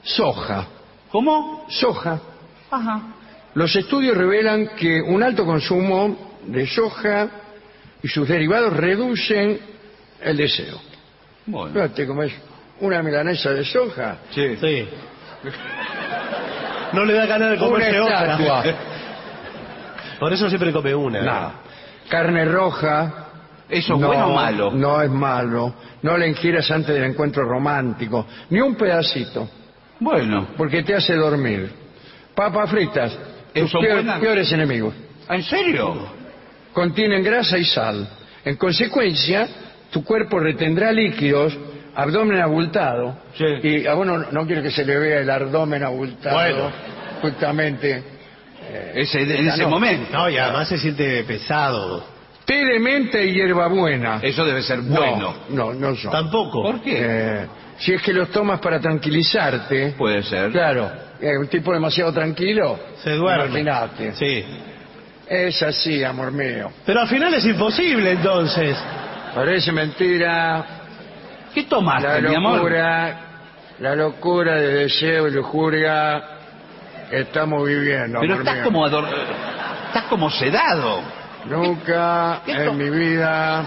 Soja. ¿Cómo? Soja. Ajá. Los estudios revelan que un alto consumo de soja y sus derivados reducen el deseo. Bueno. Fíjate cómo es una milanesa de soja. Sí. Sí. No le da ganas de Una comerse estatua. otra. Por eso siempre come una. No. Carne roja. ¿Eso es bueno o malo? No es malo. No la ingieras antes del encuentro romántico. Ni un pedacito. Bueno. Porque te hace dormir. Papas fritas. Tus ¿Son buenas? peores enemigos. ¿En serio? Contienen grasa y sal. En consecuencia, tu cuerpo retendrá líquidos, abdomen abultado. Sí. Y a uno no quiere que se le vea el abdomen abultado. Bueno. Justamente. En ese no. momento. No, y además se siente pesado. Té de menta y hierbabuena. Eso debe ser bueno. No son. Tampoco. ¿Por qué? Si es que los tomas para tranquilizarte. Puede ser. Claro, un tipo demasiado tranquilo. Se duerme. Imagínate. Sí. Es así, amor mío. Pero al final es imposible, entonces. Parece mentira. ¿Qué tomaste, La mi amor? locura de deseo y lujuria que estamos viviendo. Pero amor estás mío. estás como sedado. Nunca ¿Qué en mi vida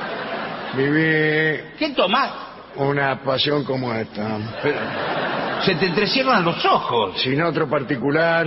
viví ¿Qué tomás? una pasión como esta. Se te entrecierran los ojos. Sin otro particular.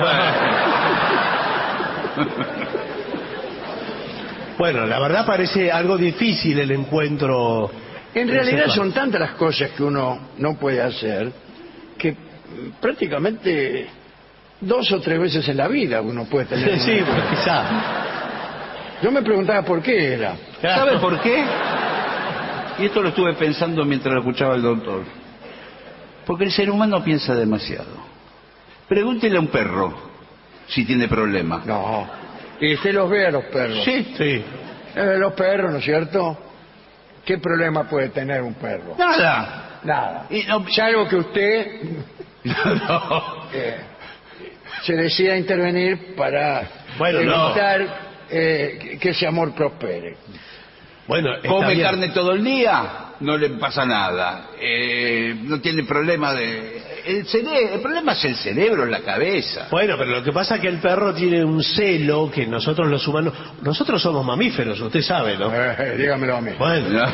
Bueno, la verdad parece algo difícil el encuentro. En realidad sexual. son tantas las cosas que uno no puede hacer que prácticamente 2 o 3 veces en la vida uno puede tener. Sí, pues quizá. Yo me preguntaba por qué era. ¿Sabe por qué? Y esto lo estuve pensando mientras lo escuchaba el doctor. Porque el ser humano piensa demasiado. Pregúntele a un perro si tiene problema. No. Y usted los ve a los perros. Sí. Sí. Los perros, ¿no es cierto? ¿Qué problema puede tener un perro? Nada. Nada. Y no- Salvo que usted No. se decida intervenir para Bueno, no. evitar que ese amor prospere. Bueno, está Come bien. carne todo el día, no le pasa nada. No tiene problema de... El problema es el cerebro, la cabeza. Bueno, pero lo que pasa es que el perro tiene un celo que nosotros los humanos... Nosotros somos mamíferos, usted sabe, ¿no? Dígamelo a mí. Bueno,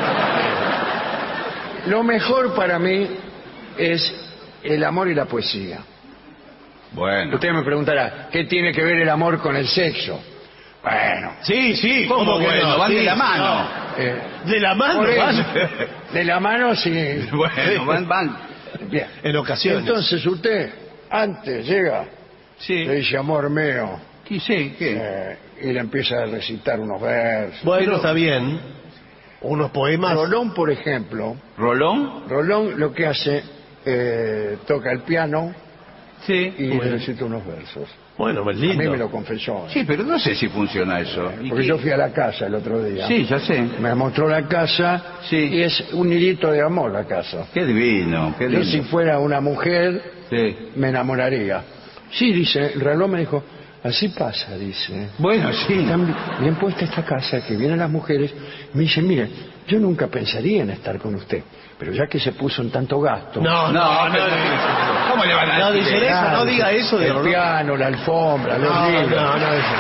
Lo mejor para mí es el amor y la poesía. Bueno. Usted me preguntará, ¿qué tiene que ver el amor con el sexo? Bueno, sí, sí. ¿Cómo que bueno? no? Van de Sí, la mano. De la mano, por eso, van. de la mano sí. Bueno, van. Bien. En ocasiones. Entonces usted, antes llega, Sí. le dice, amor mío, ¿Qué? ¿Qué? y le empieza a recitar unos versos. Bueno, está bien. Unos poemas. Rolón, por ejemplo, ¿Rolón? Rolón lo que hace, toca el piano Sí. y le recita unos versos. Bueno, es A mí me lindo. lo confesó. Sí, pero no sé si funciona eso. ¿Y Porque qué? yo fui a la casa el otro día. Sí, ya sé. Me mostró la casa Sí. y es un nidito de amor la casa. Qué divino, qué Yo lindo. si fuera una mujer Sí. me enamoraría. Sí, dice, el reloj me dijo, así pasa, dice. Bueno, sí. Están bien puesta esta casa, que vienen las mujeres, me dicen, mire, yo nunca pensaría en estar con usted, pero ya que se puso en tanto gasto... No, ¿Cómo le van a No, decir dice eso? eso, no diga eso de el Rolón. piano, la alfombra, los No, libros, no, no, eso.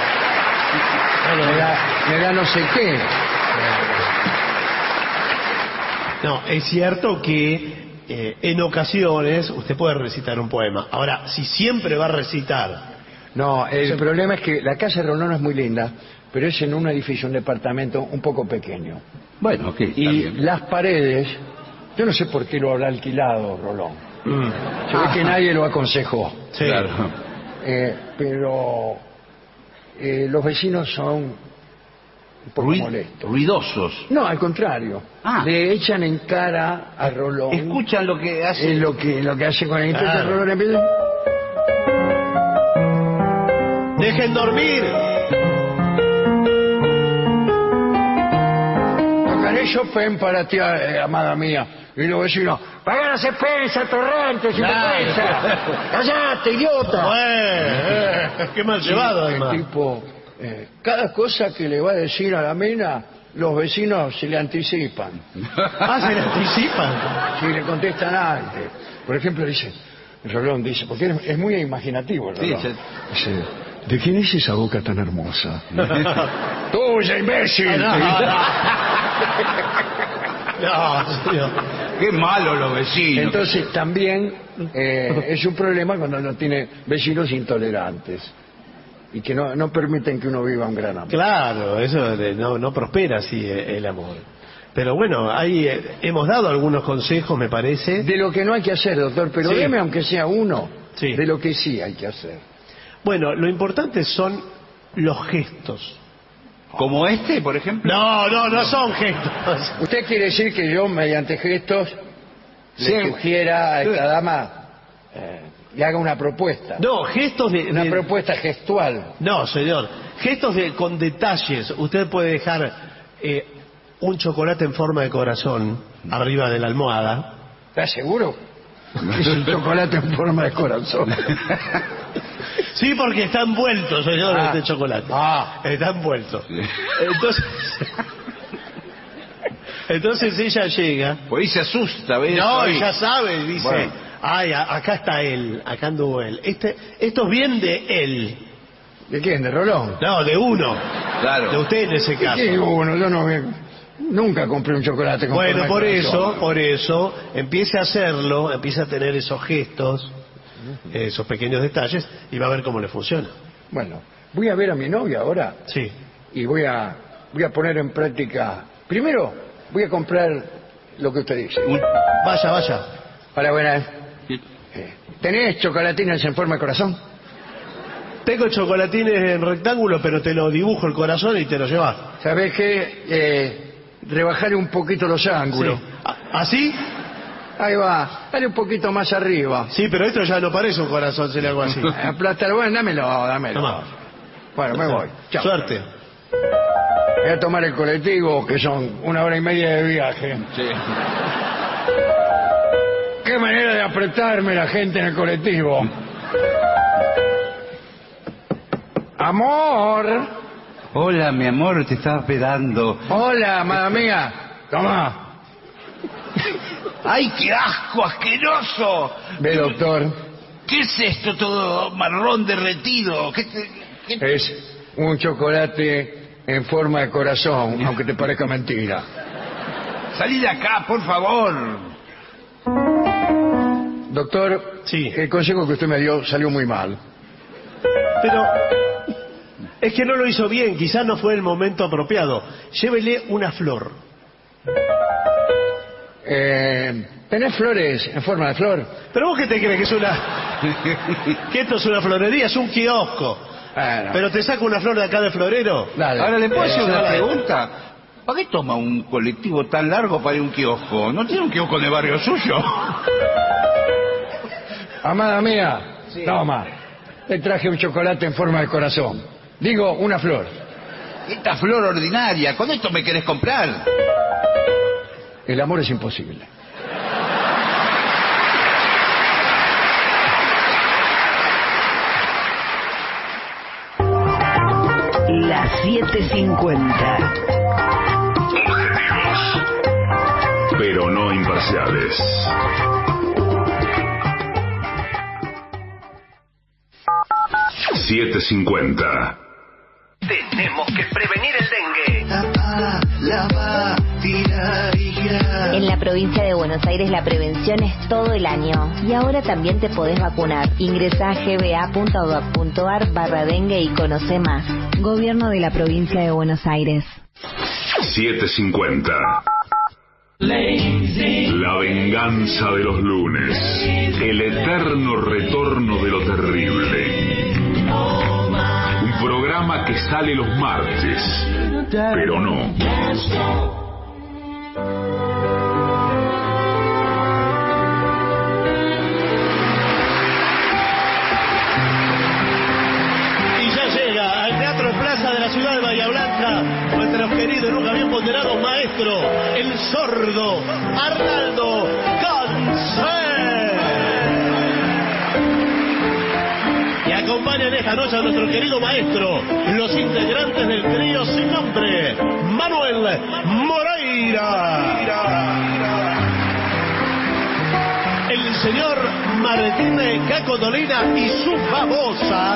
me da no sé qué. No, es cierto que en ocasiones usted puede recitar un poema. Ahora, si siempre va a recitar... No, el problema es que la casa de Rolón es muy linda, pero es en un edificio, un departamento un poco pequeño. Bueno, ok, está Y bien. las paredes, yo no sé por qué lo habrá alquilado Rolón. Se ve que nadie lo aconsejó. Sí. Claro. Pero los vecinos son un poco molestos. Ruidosos. No, al contrario. Ah. Le echan en cara a Rolón. Escuchan lo que hace. Es lo que hace con el intento. Claro. Rolón empieza... ¡Dejen dormir! Tocaré Chopin para ti, amada mía. Y los vecinos, pagan a Spensa, Torrente, si Claro. te cuesta. ¡Cállate, idiota! ¡Qué mal llevado, El además! tipo, cada cosa que le va a decir a la mina, los vecinos se le anticipan. Ah, se le anticipan. Si le contestan antes. Por ejemplo, dice, Rolón dice, porque es muy imaginativo el Rolón. Sí, Dice, ¿de quién es esa boca tan hermosa? ¡Tuya, imbécil! No, señor. Qué malo los vecinos. Entonces también es un problema cuando uno tiene vecinos intolerantes y que no permiten que uno viva un gran amor. Claro, eso no prospera así el amor. Pero bueno, ahí hemos dado algunos consejos, me parece. De lo que no hay que hacer, doctor, pero Sí. deme aunque sea uno Sí. de lo que sí hay que hacer. Bueno, lo importante son los gestos. Como este, por ejemplo. No son gestos. ¿Usted quiere decir que yo, mediante gestos, Sí. le sugiera a esta dama le haga una propuesta? No, gestos de... Una propuesta gestual. No, señor. Gestos con detalles. Usted puede dejar un chocolate en forma de corazón arriba de la almohada. ¿Está seguro? Es un chocolate en forma de corazón. Sí, porque está envuelto, señor, Ah. este chocolate. Ah. Está envuelto. Entonces ella llega. Por ahí se asusta, ¿ves? No, Ahí. ya sabe, dice. Bueno. Ay, acá está él, acá anduvo él. Esto es bien de él. ¿De quién? ¿De Rolón? No, de uno. Claro. De usted en ese caso. Sí, uno, yo nunca compré un chocolate con Bueno, forma de corazón. por eso, empiece a hacerlo, empiece a tener esos gestos, esos pequeños detalles, y va a ver cómo le funciona. Bueno, voy a ver a mi novia ahora Sí. y voy a poner en práctica. Primero, voy a comprar lo que usted dice. Vaya. Hola, buenas. ¿Tenés chocolatinas en forma de corazón? Tengo chocolatines en rectángulo, pero te lo dibujo el corazón y te lo llevas. ¿Sabés qué? Rebajaré un poquito los ángulos. Sí. ¿Así? Ahí va, dale un poquito más arriba. Sí, pero esto ya no parece un corazón si le hago así. Aplastar, bueno, dámelo. Tomá. Bueno, me voy. Chao. Suerte. Voy a tomar el colectivo, que son 1 hora y media de viaje. Sí. Qué manera de apretarme la gente en el colectivo. Amor. Hola, mi amor, te estaba esperando. Hola, amada mía. Toma. ¡Ay, qué asco, asqueroso! Ve, doctor. ¿Qué es esto todo marrón derretido? ¿Qué? Es un chocolate en forma de corazón, aunque te parezca mentira. Salí de acá, por favor. Doctor, Sí. el consejo que usted me dio salió muy mal. Pero es que no lo hizo bien, quizás no fue el momento apropiado. Llévele una flor. ¿Tenés flores en forma de flor? ¿Pero vos qué te crees que es que esto es una florería? Es un kiosco. Bueno, ¿Pero te saco una flor de acá de florero? dale. Ahora, ¿le puedo hacer una dale. pregunta? ¿Para qué toma un colectivo tan largo para ir a un kiosco? ¿No tiene un kiosco en el barrio suyo? Amada mía, toma. Le traje un chocolate en forma de corazón. Digo, una flor. Esta flor ordinaria, ¿con esto me querés comprar? El amor es imposible. Las 7:50. Objetivos, pero no imparciales. ...7:50... Tenemos que prevenir el dengue. En la provincia de Buenos Aires la prevención es todo el año. Y ahora también te podés vacunar. Ingresá a gba.gov.ar/dengue y conoce más. Gobierno de la provincia de Buenos Aires. 7:50... La venganza de los lunes. El eterno retorno de lo terrible. Un programa que sale los martes, pero no. Y ya llega al Teatro Plaza de la ciudad de Bahía Blanca nuestro querido y nunca bien ponderado maestro, el sordo Arnaldo Cancel. Y acompañan esta noche a nuestro querido maestro, los integrantes del trío sin nombre, Manuel Moreira, el señor Martín Caco Dolina y su babosa.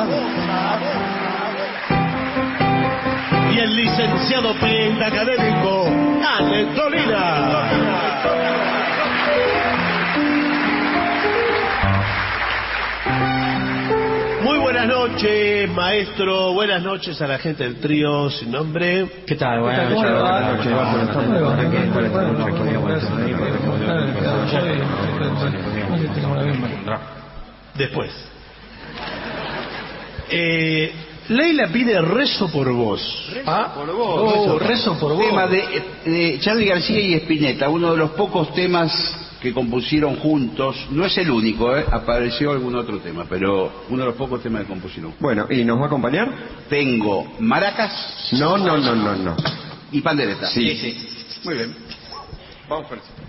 Y el licenciado pentacadémico Ale Dolina. Muy buenas noches, maestro. Buenas noches a la gente del trío sin nombre. ¿Qué tal? Buenas noches. Después. Leila pide rezo por vos. Por vos. Rezo por vos. Tema de Charly García y Spinetta, uno de los pocos temas que compusieron juntos. No es el único, apareció algún otro tema, pero uno de los pocos temas que compusieron. Bueno, ¿y nos va a acompañar? Tengo maracas. No. Y pandereta. Sí. Muy bien. Vamos por eso.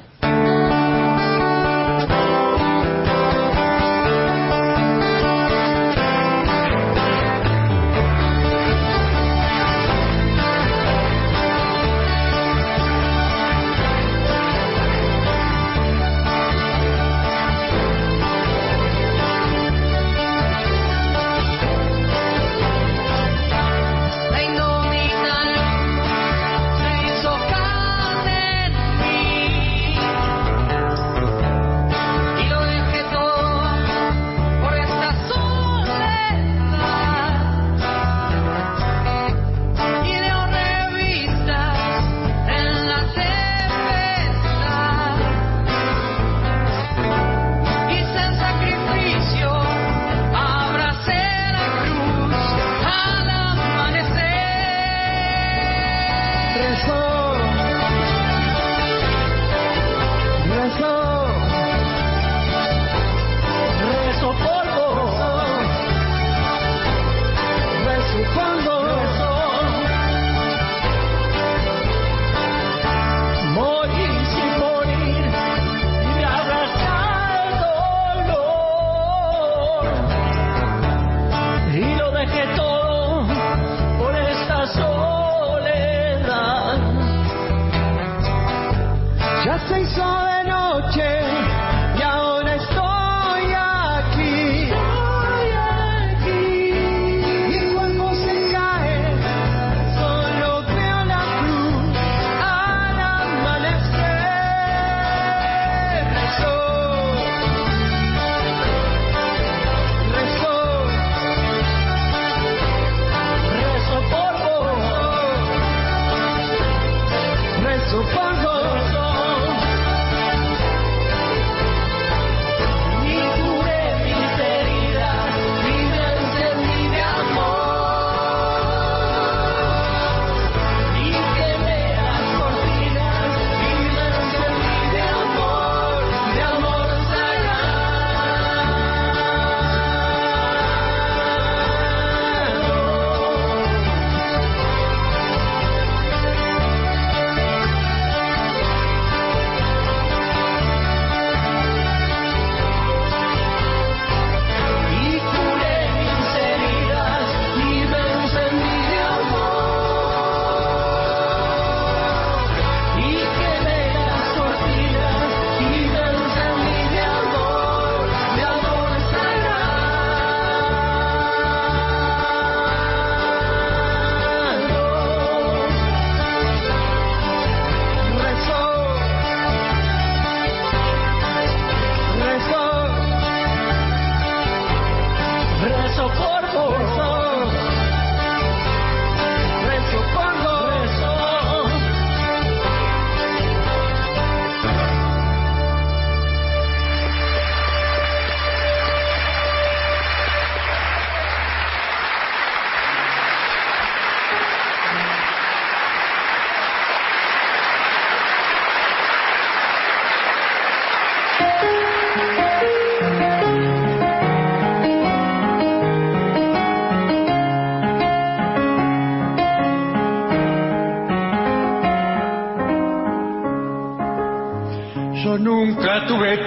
Nunca tuve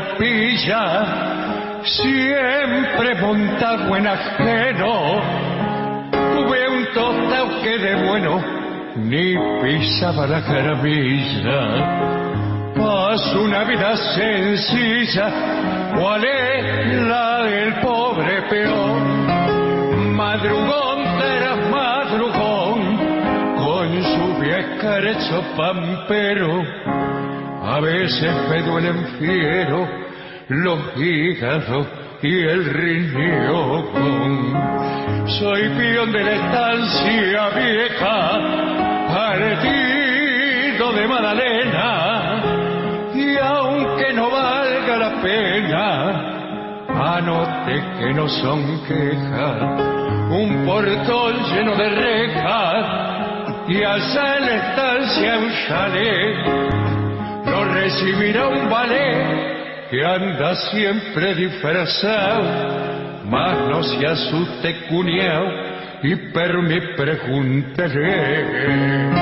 tropilla, siempre montado en ajeno. Tuve un tostao que de bueno ni pisaba la caramilla. Paso una vida sencilla, ¿cuál es la del pobre peón? Madrugón tras madrugón, con su vieja hecho pampero, a veces me duelen fiero los hígados y el riñón. Soy peón de la estancia vieja, partido de Magdalena, y aunque no valga la pena, anote que no son quejas, un portón lleno de rejas, y allá en la estancia un chalet, lo recibirá un ballet que anda siempre disfrazado, mas no se asuste cuñao, y per mi pregúntele.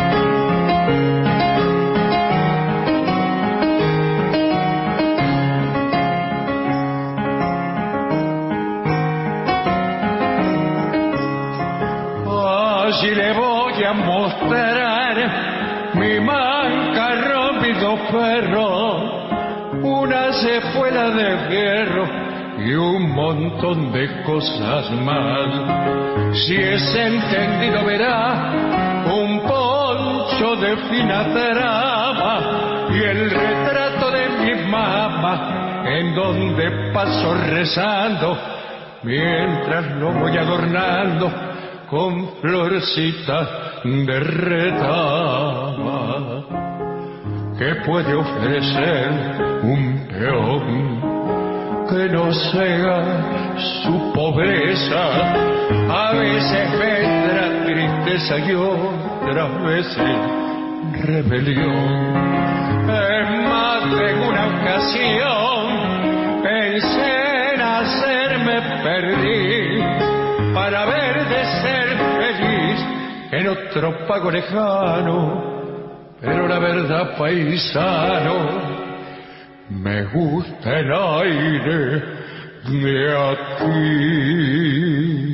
Así le voy a mostrar mi mancarrón, mis dos perros, una cepuela de fierro y un montón de cosas más. Si es entendido verá un poncho de fina trama y el retrato de mi mamá, en donde paso rezando mientras lo voy adornando con florcitas de retama. ¿Qué puede ofrecer un peón que no sea su pobreza? A veces vendrá tristeza y otras veces rebelión. En más de una ocasión pensé en hacerme perdir para ver de ser feliz en otro pago lejano. Pero la verdad, paisano, me gusta el aire de aquí.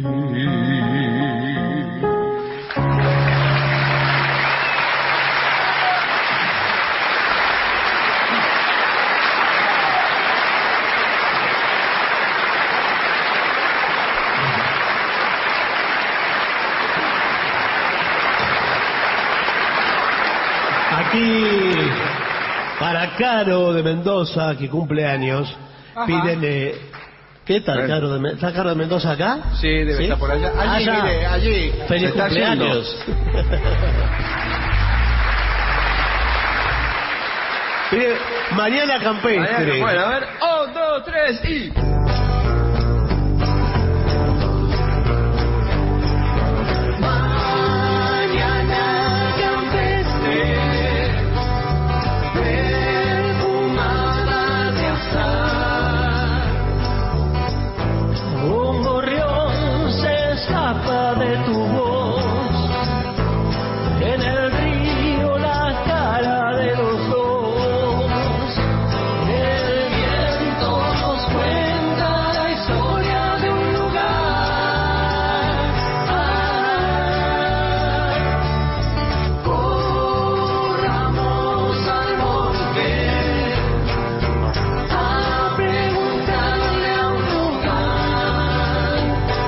Aquí, para Caro de Mendoza, que cumple años, piden... ¿Qué tal, Caro de Mendoza? ¿Está Caro de Mendoza acá? Sí, debe estar por allá. Allí, mire, allí. ¡Feliz cumpleaños! Mire, Mariana Campestre. Bueno, a ver. 1, 2, 3 y... De tu voz en el río, la cara de los dos, el viento nos cuenta la historia de un lugar. Corramos al monte a preguntarle a un lugar.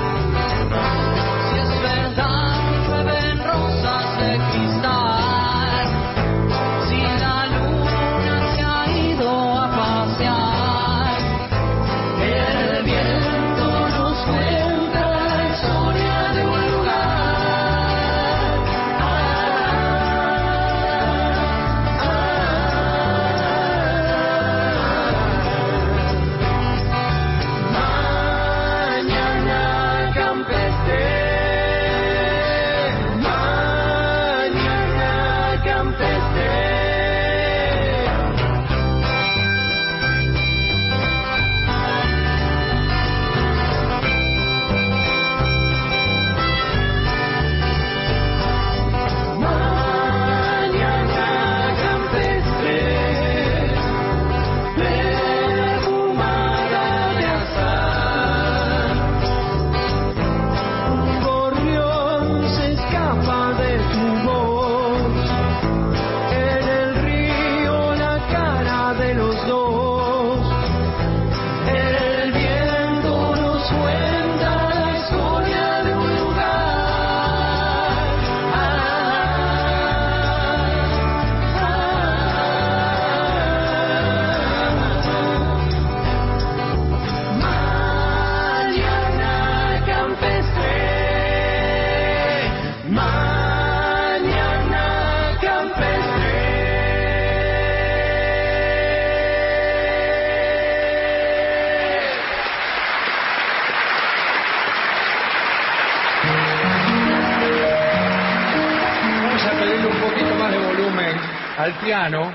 Llueven rosas de cristal, si la luna se ha ido a pasear, el viento nos cuenta la historia de un lugar. Mañana campestre, al piano,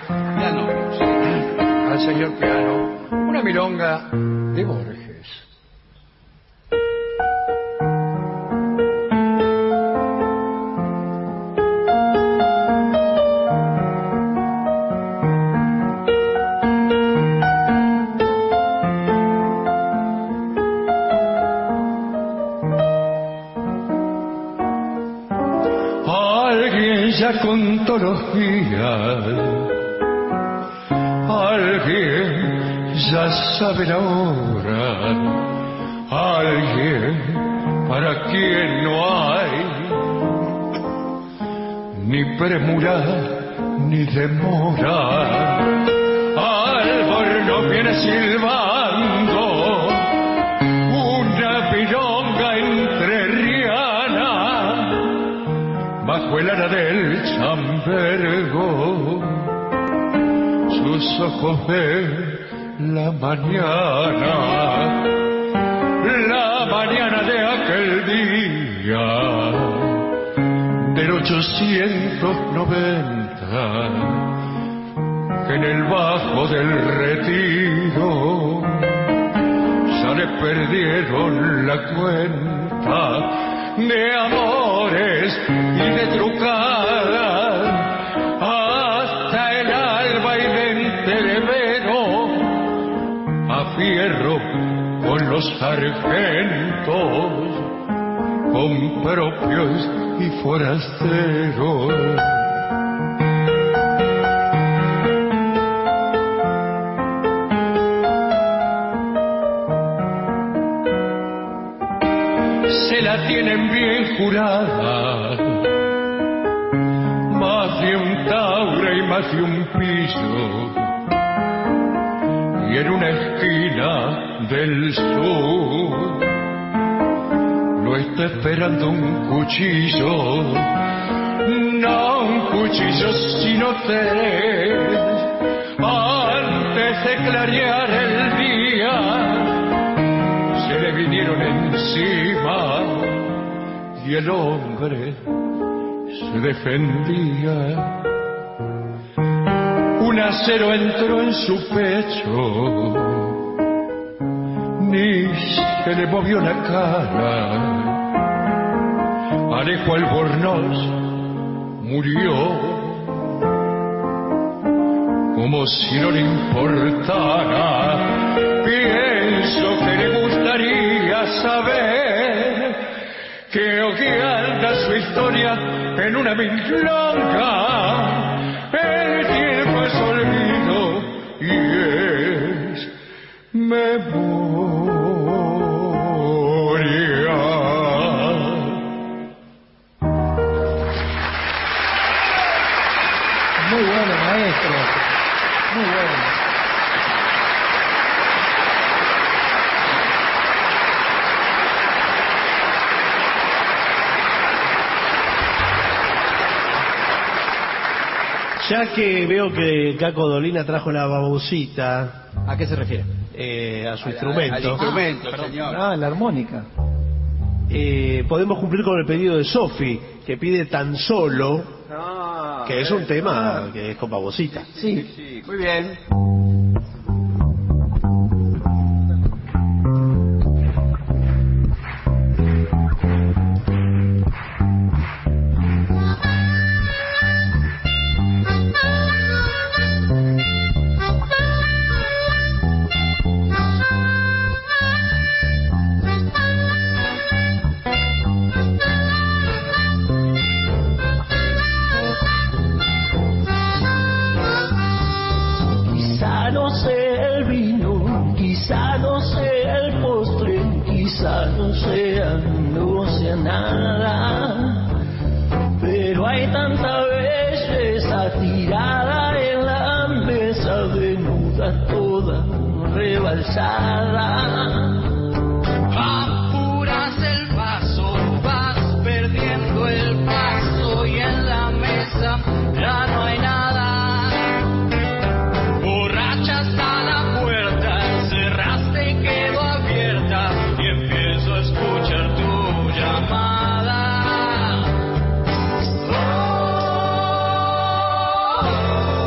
al señor piano, una milonga de Borges. Ya contó los días, alguien ya sabe la hora, alguien para quien no hay ni premura ni demora. Albornoz viene silbando una milonga entrerriana bajo el ara del chambergo. Sus ojos ven la mañana de aquel día del 890, que en el Bajo del Retiro ya le perdieron la cuenta de amores y de trucadas, hasta el alba y de entrevero a fierro con los sargentos, con propios y forasteros. Se la tienen bien jurada, más de un taure y más de un pillo, y en una esquina del sur lo está esperando un cuchillo, no un cuchillo sino tres, antes de clarear el día se le vinieron encima y el hombre se defendía. Un acero entró en su pecho, ni se le movió la cara. Alejo Albornoz murió como si no le importara. Pienso que le gustaría saber que anda su historia en una milonga. El tiempo es olvido y es memoria. Muy bueno, maestro. Muy bueno. Ya que veo que Caco Dolina trajo la babosita. ¿A qué se refiere? A su instrumento. Al instrumento, señor. Ah, la armónica. Podemos cumplir con el pedido de Sofi, que pide Tan Solo, que es un tema que es con babosita. Sí. Muy bien. Quizá no sea el vino, quizá no sea el postre, quizá no sea nada, pero hay tanta belleza tirada en la mesa, desnuda toda rebalsada. Apuras el paso, vas perdiendo el paso y en la mesa ya no hay nada. Borracha hasta la puerta, cerraste y quedó abierta y empiezo a escuchar tu llamada. Oh,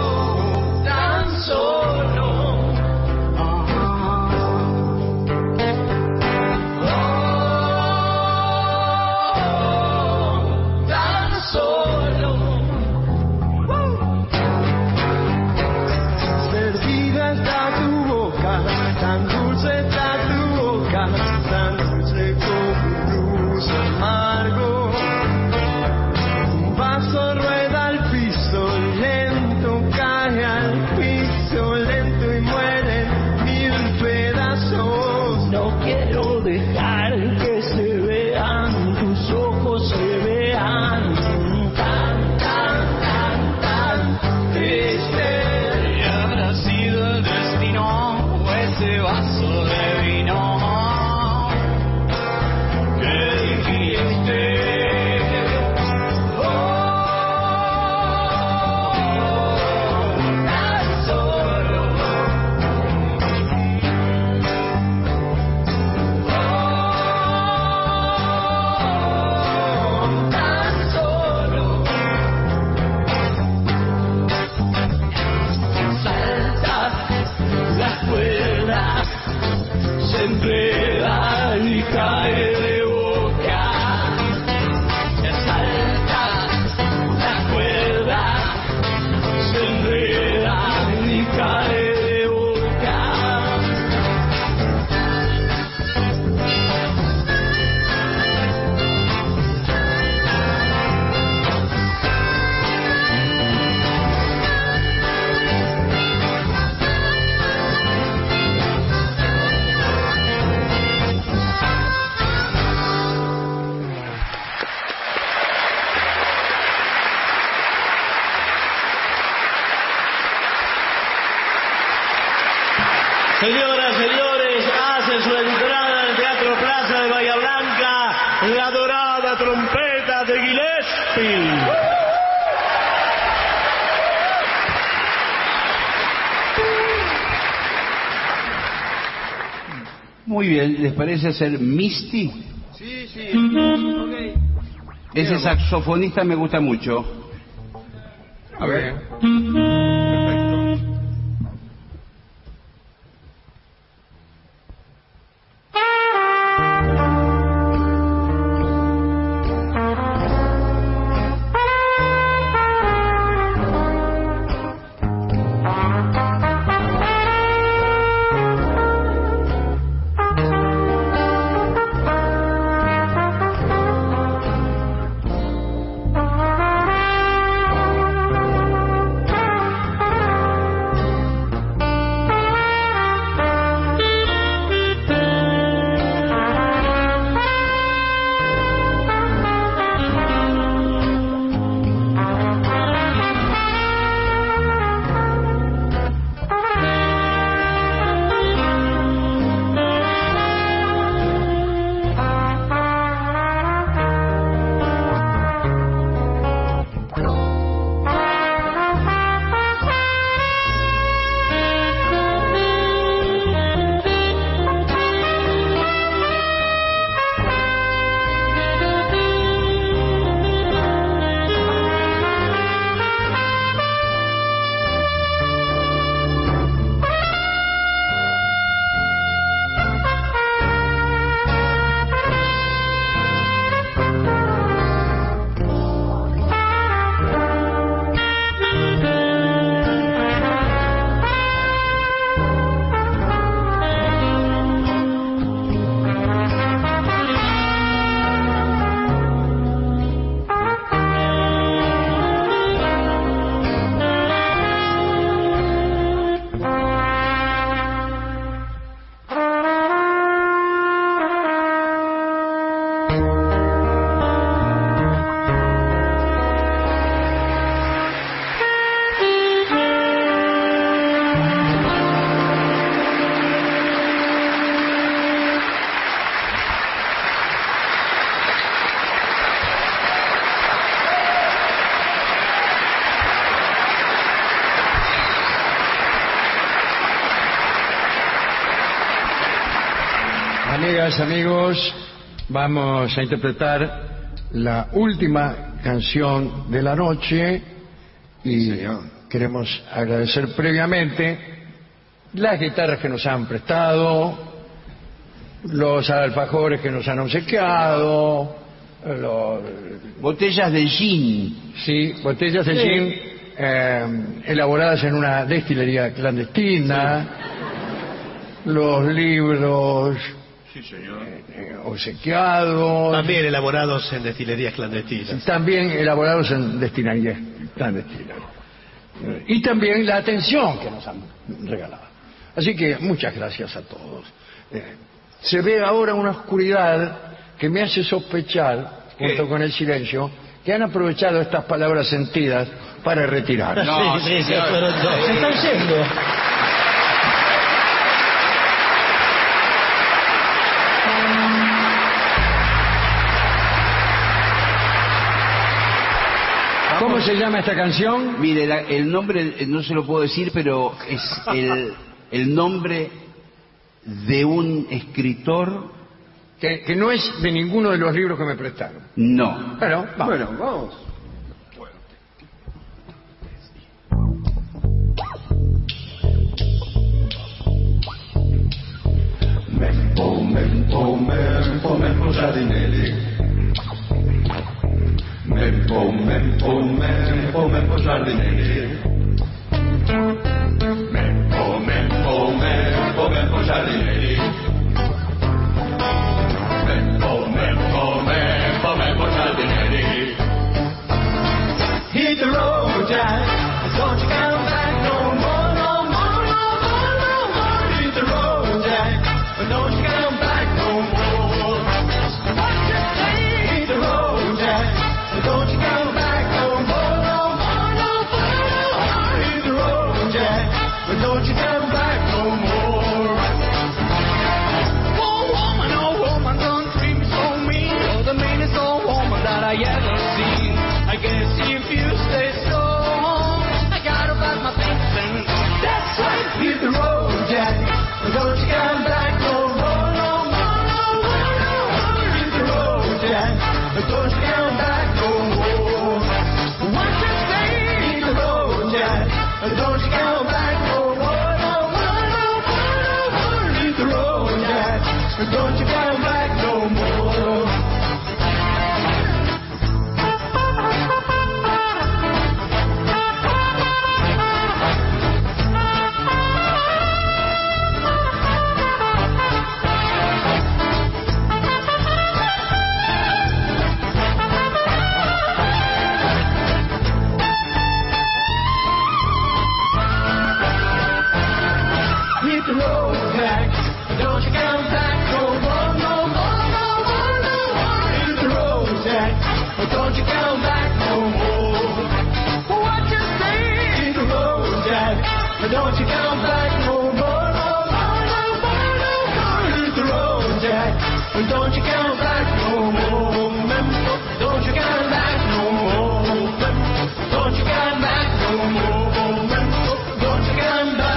Señoras, señores, hace su entrada al Teatro Plaza de Bahía Blanca la dorada trompeta de Gillespie. Muy bien, ¿les parece hacer Misty? Sí, sí. Okay. Ese saxofonista me gusta mucho. A ver. Amigas, amigos, vamos a interpretar la última canción de la noche y queremos agradecer previamente las guitarras que nos han prestado, los alfajores que nos han obsequiado, botellas de gin. Sí, botellas de gin elaboradas en una destilería clandestina, los libros obsequiados. También elaborados en destilerías clandestinas. También elaborados en destilerías clandestinas. Y también la atención que nos han regalado. Así que muchas gracias a todos. Se ve ahora una oscuridad que me hace sospechar, junto con el silencio, que han aprovechado estas palabras sentidas para retirar. No, sí, se están yendo. ¿Cómo se llama esta canción? Mire, el nombre no se lo puedo decir, pero es el nombre de un escritor que no es de ninguno de los libros que me prestaron. No. Bueno, vamos. Bueno, vamos. Mempo giardinelli. Mempo giardinelli. Mempo giardinelli. Mempo giardinelli. Hit the road, Jack. Don't you come back no more, no more, no more, no more. Hit the road, Jack. Don't you come back no more. Hit the road, Jack. Don't you come back no more, no more, no more, no more. Hit the road, Jack. Don't you come back no more. see. I guess if you stay so home, I gotta pack my things and that's right. Hit the road, Jack. Don't you come back no more, no more, no more, no more. Hit the road, Jack. Don't you come back no more. What you say? Hit the road, Jack. Don't you come back no more, no more, no more, no more. Hit the road, Jack. Don't you come back no more. Hit the road, Jack. Don't you come back no more, no more, no more, no more. Hit the road, Jack. Don't you come back no more. What you say? Hit the road, Jack. Don't you come back no more, no more, no more, no more. Hit the road, Jack. Don't you come back no more. Don't you come back no more. Don't you come back no more. Don't you come back.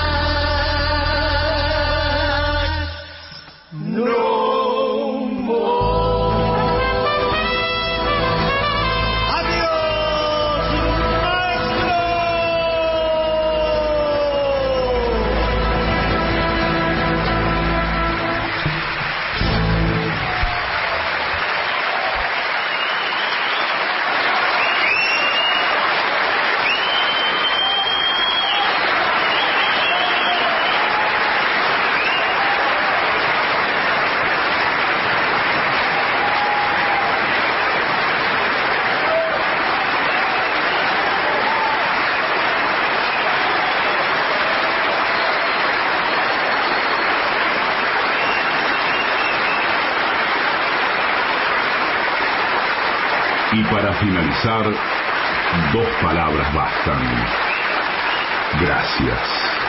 Y para finalizar, 2 palabras bastan. Gracias.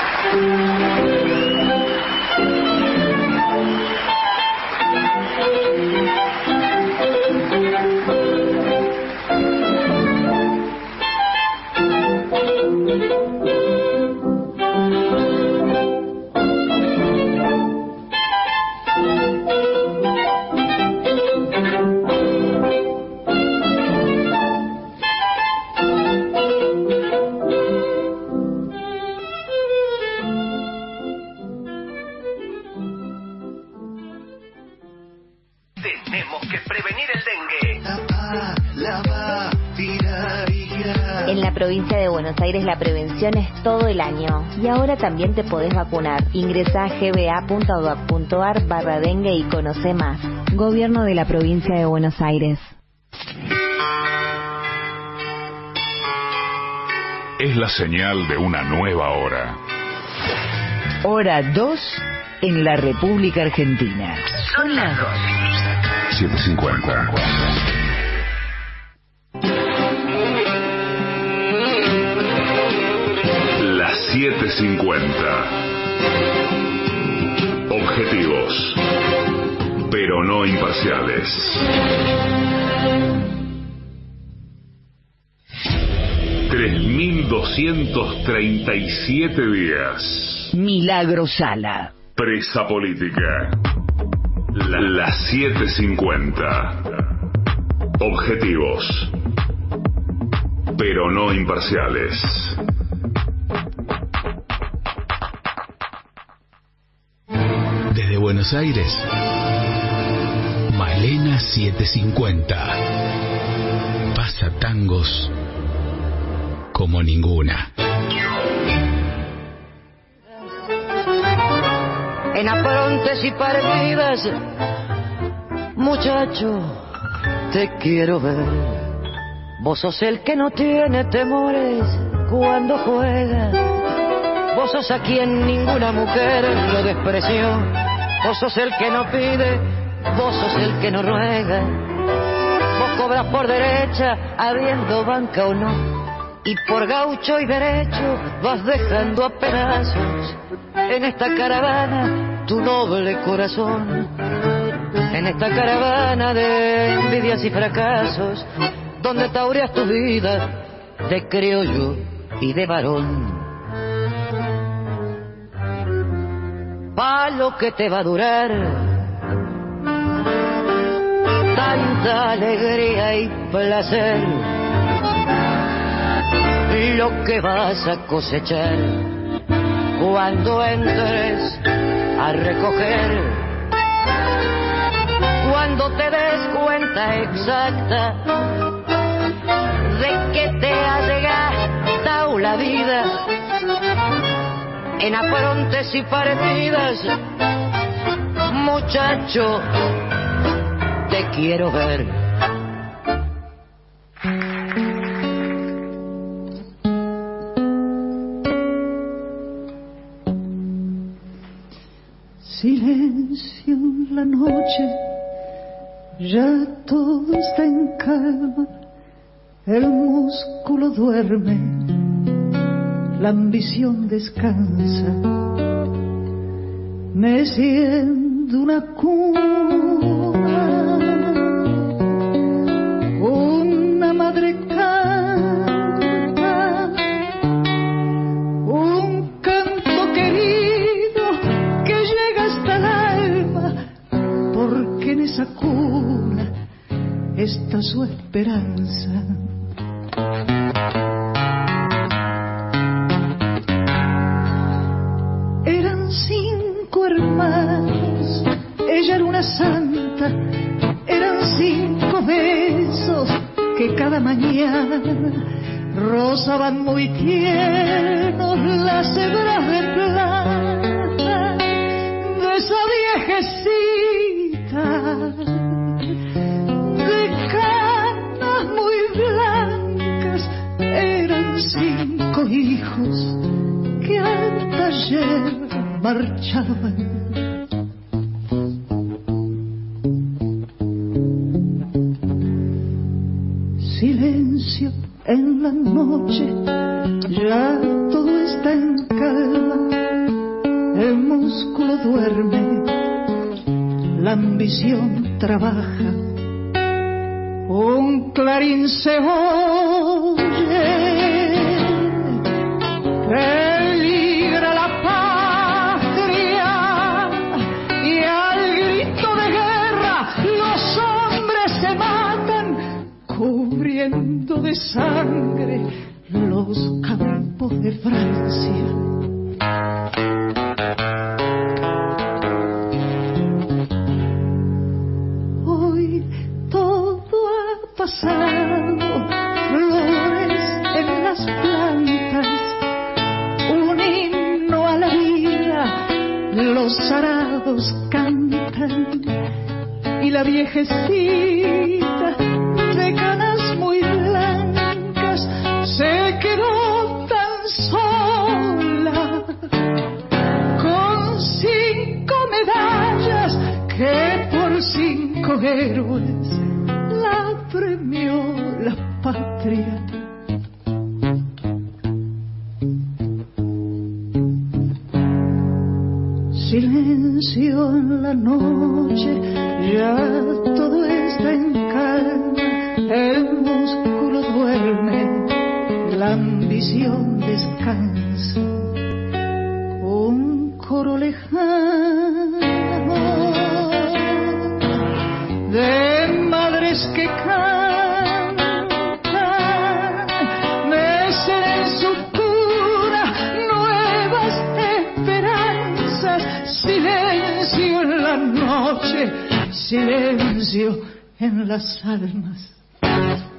Tenemos que prevenir el dengue. En la provincia de Buenos Aires la prevención es todo el año. Y ahora también te podés vacunar. Ingresá a gba.gov.ar/dengue y conoce más. Gobierno de la provincia de Buenos Aires. Es la señal de una nueva hora. Hora 2 en la República Argentina. Son las 2. 7:50. Las 7:50. Objetivos, pero no imparciales. 3.237 días. Milagro Sala. Presa política. Las 7:50. Objetivos, pero no imparciales. Desde Buenos Aires, Malena 750. Pasa tangos como ninguna. En aprontes y partidas, muchacho, te quiero ver. Vos sos el que no tiene temores cuando juega. Vos sos a quien ninguna mujer lo despreció. Vos sos el que no pide, vos sos el que no ruega. Vos cobras por derecha, habiendo banca o no. Y por gaucho y derecho vas dejando a pedazos en esta caravana tu noble corazón. En esta caravana de envidias y fracasos donde taureas tu vida de criollo y de varón. Pa' lo que te va a durar tanta alegría y placer, lo que vas a cosechar cuando entres a recoger, cuando te des cuenta exacta de que te has gastado la vida en aprontes y partidas. Muchacho, te quiero ver. Silencio en la noche, ya todo está en calma, el músculo duerme, la ambición descansa, meciendo una cuna, una madre canta, un canto querido que llega hasta el alma, porque en esa cuna está su esperanza. Eran 5 hermanos, ella era una santa, eran 5 besos que cada mañana rozaban muy tiernos las hebras de plata de esa viejecita, de canas muy blancas. Eran 5 hijos que al taller marchaban. Silencio en la noche, ya todo está en calma, el músculo duerme, la ambición trabaja, un clarín se oye, peligra la patria y al grito de guerra los hombres se matan, cubriendo de sangre los campos de Francia. Hoy todo ha pasado, flores en las plantas, un himno a la vida, los arados cantan y la viejecita de canas muy blancas se quedó tan sola con 5 medallas que por 5 héroes la premió la patria. Silencio en la noche, ya todo está en calma, el músculo duerme, la ambición descansa, un coro lejano de madres que cantan, mecen en su cuna nuevas esperanzas. Silencio en la noche, silencio en las almas.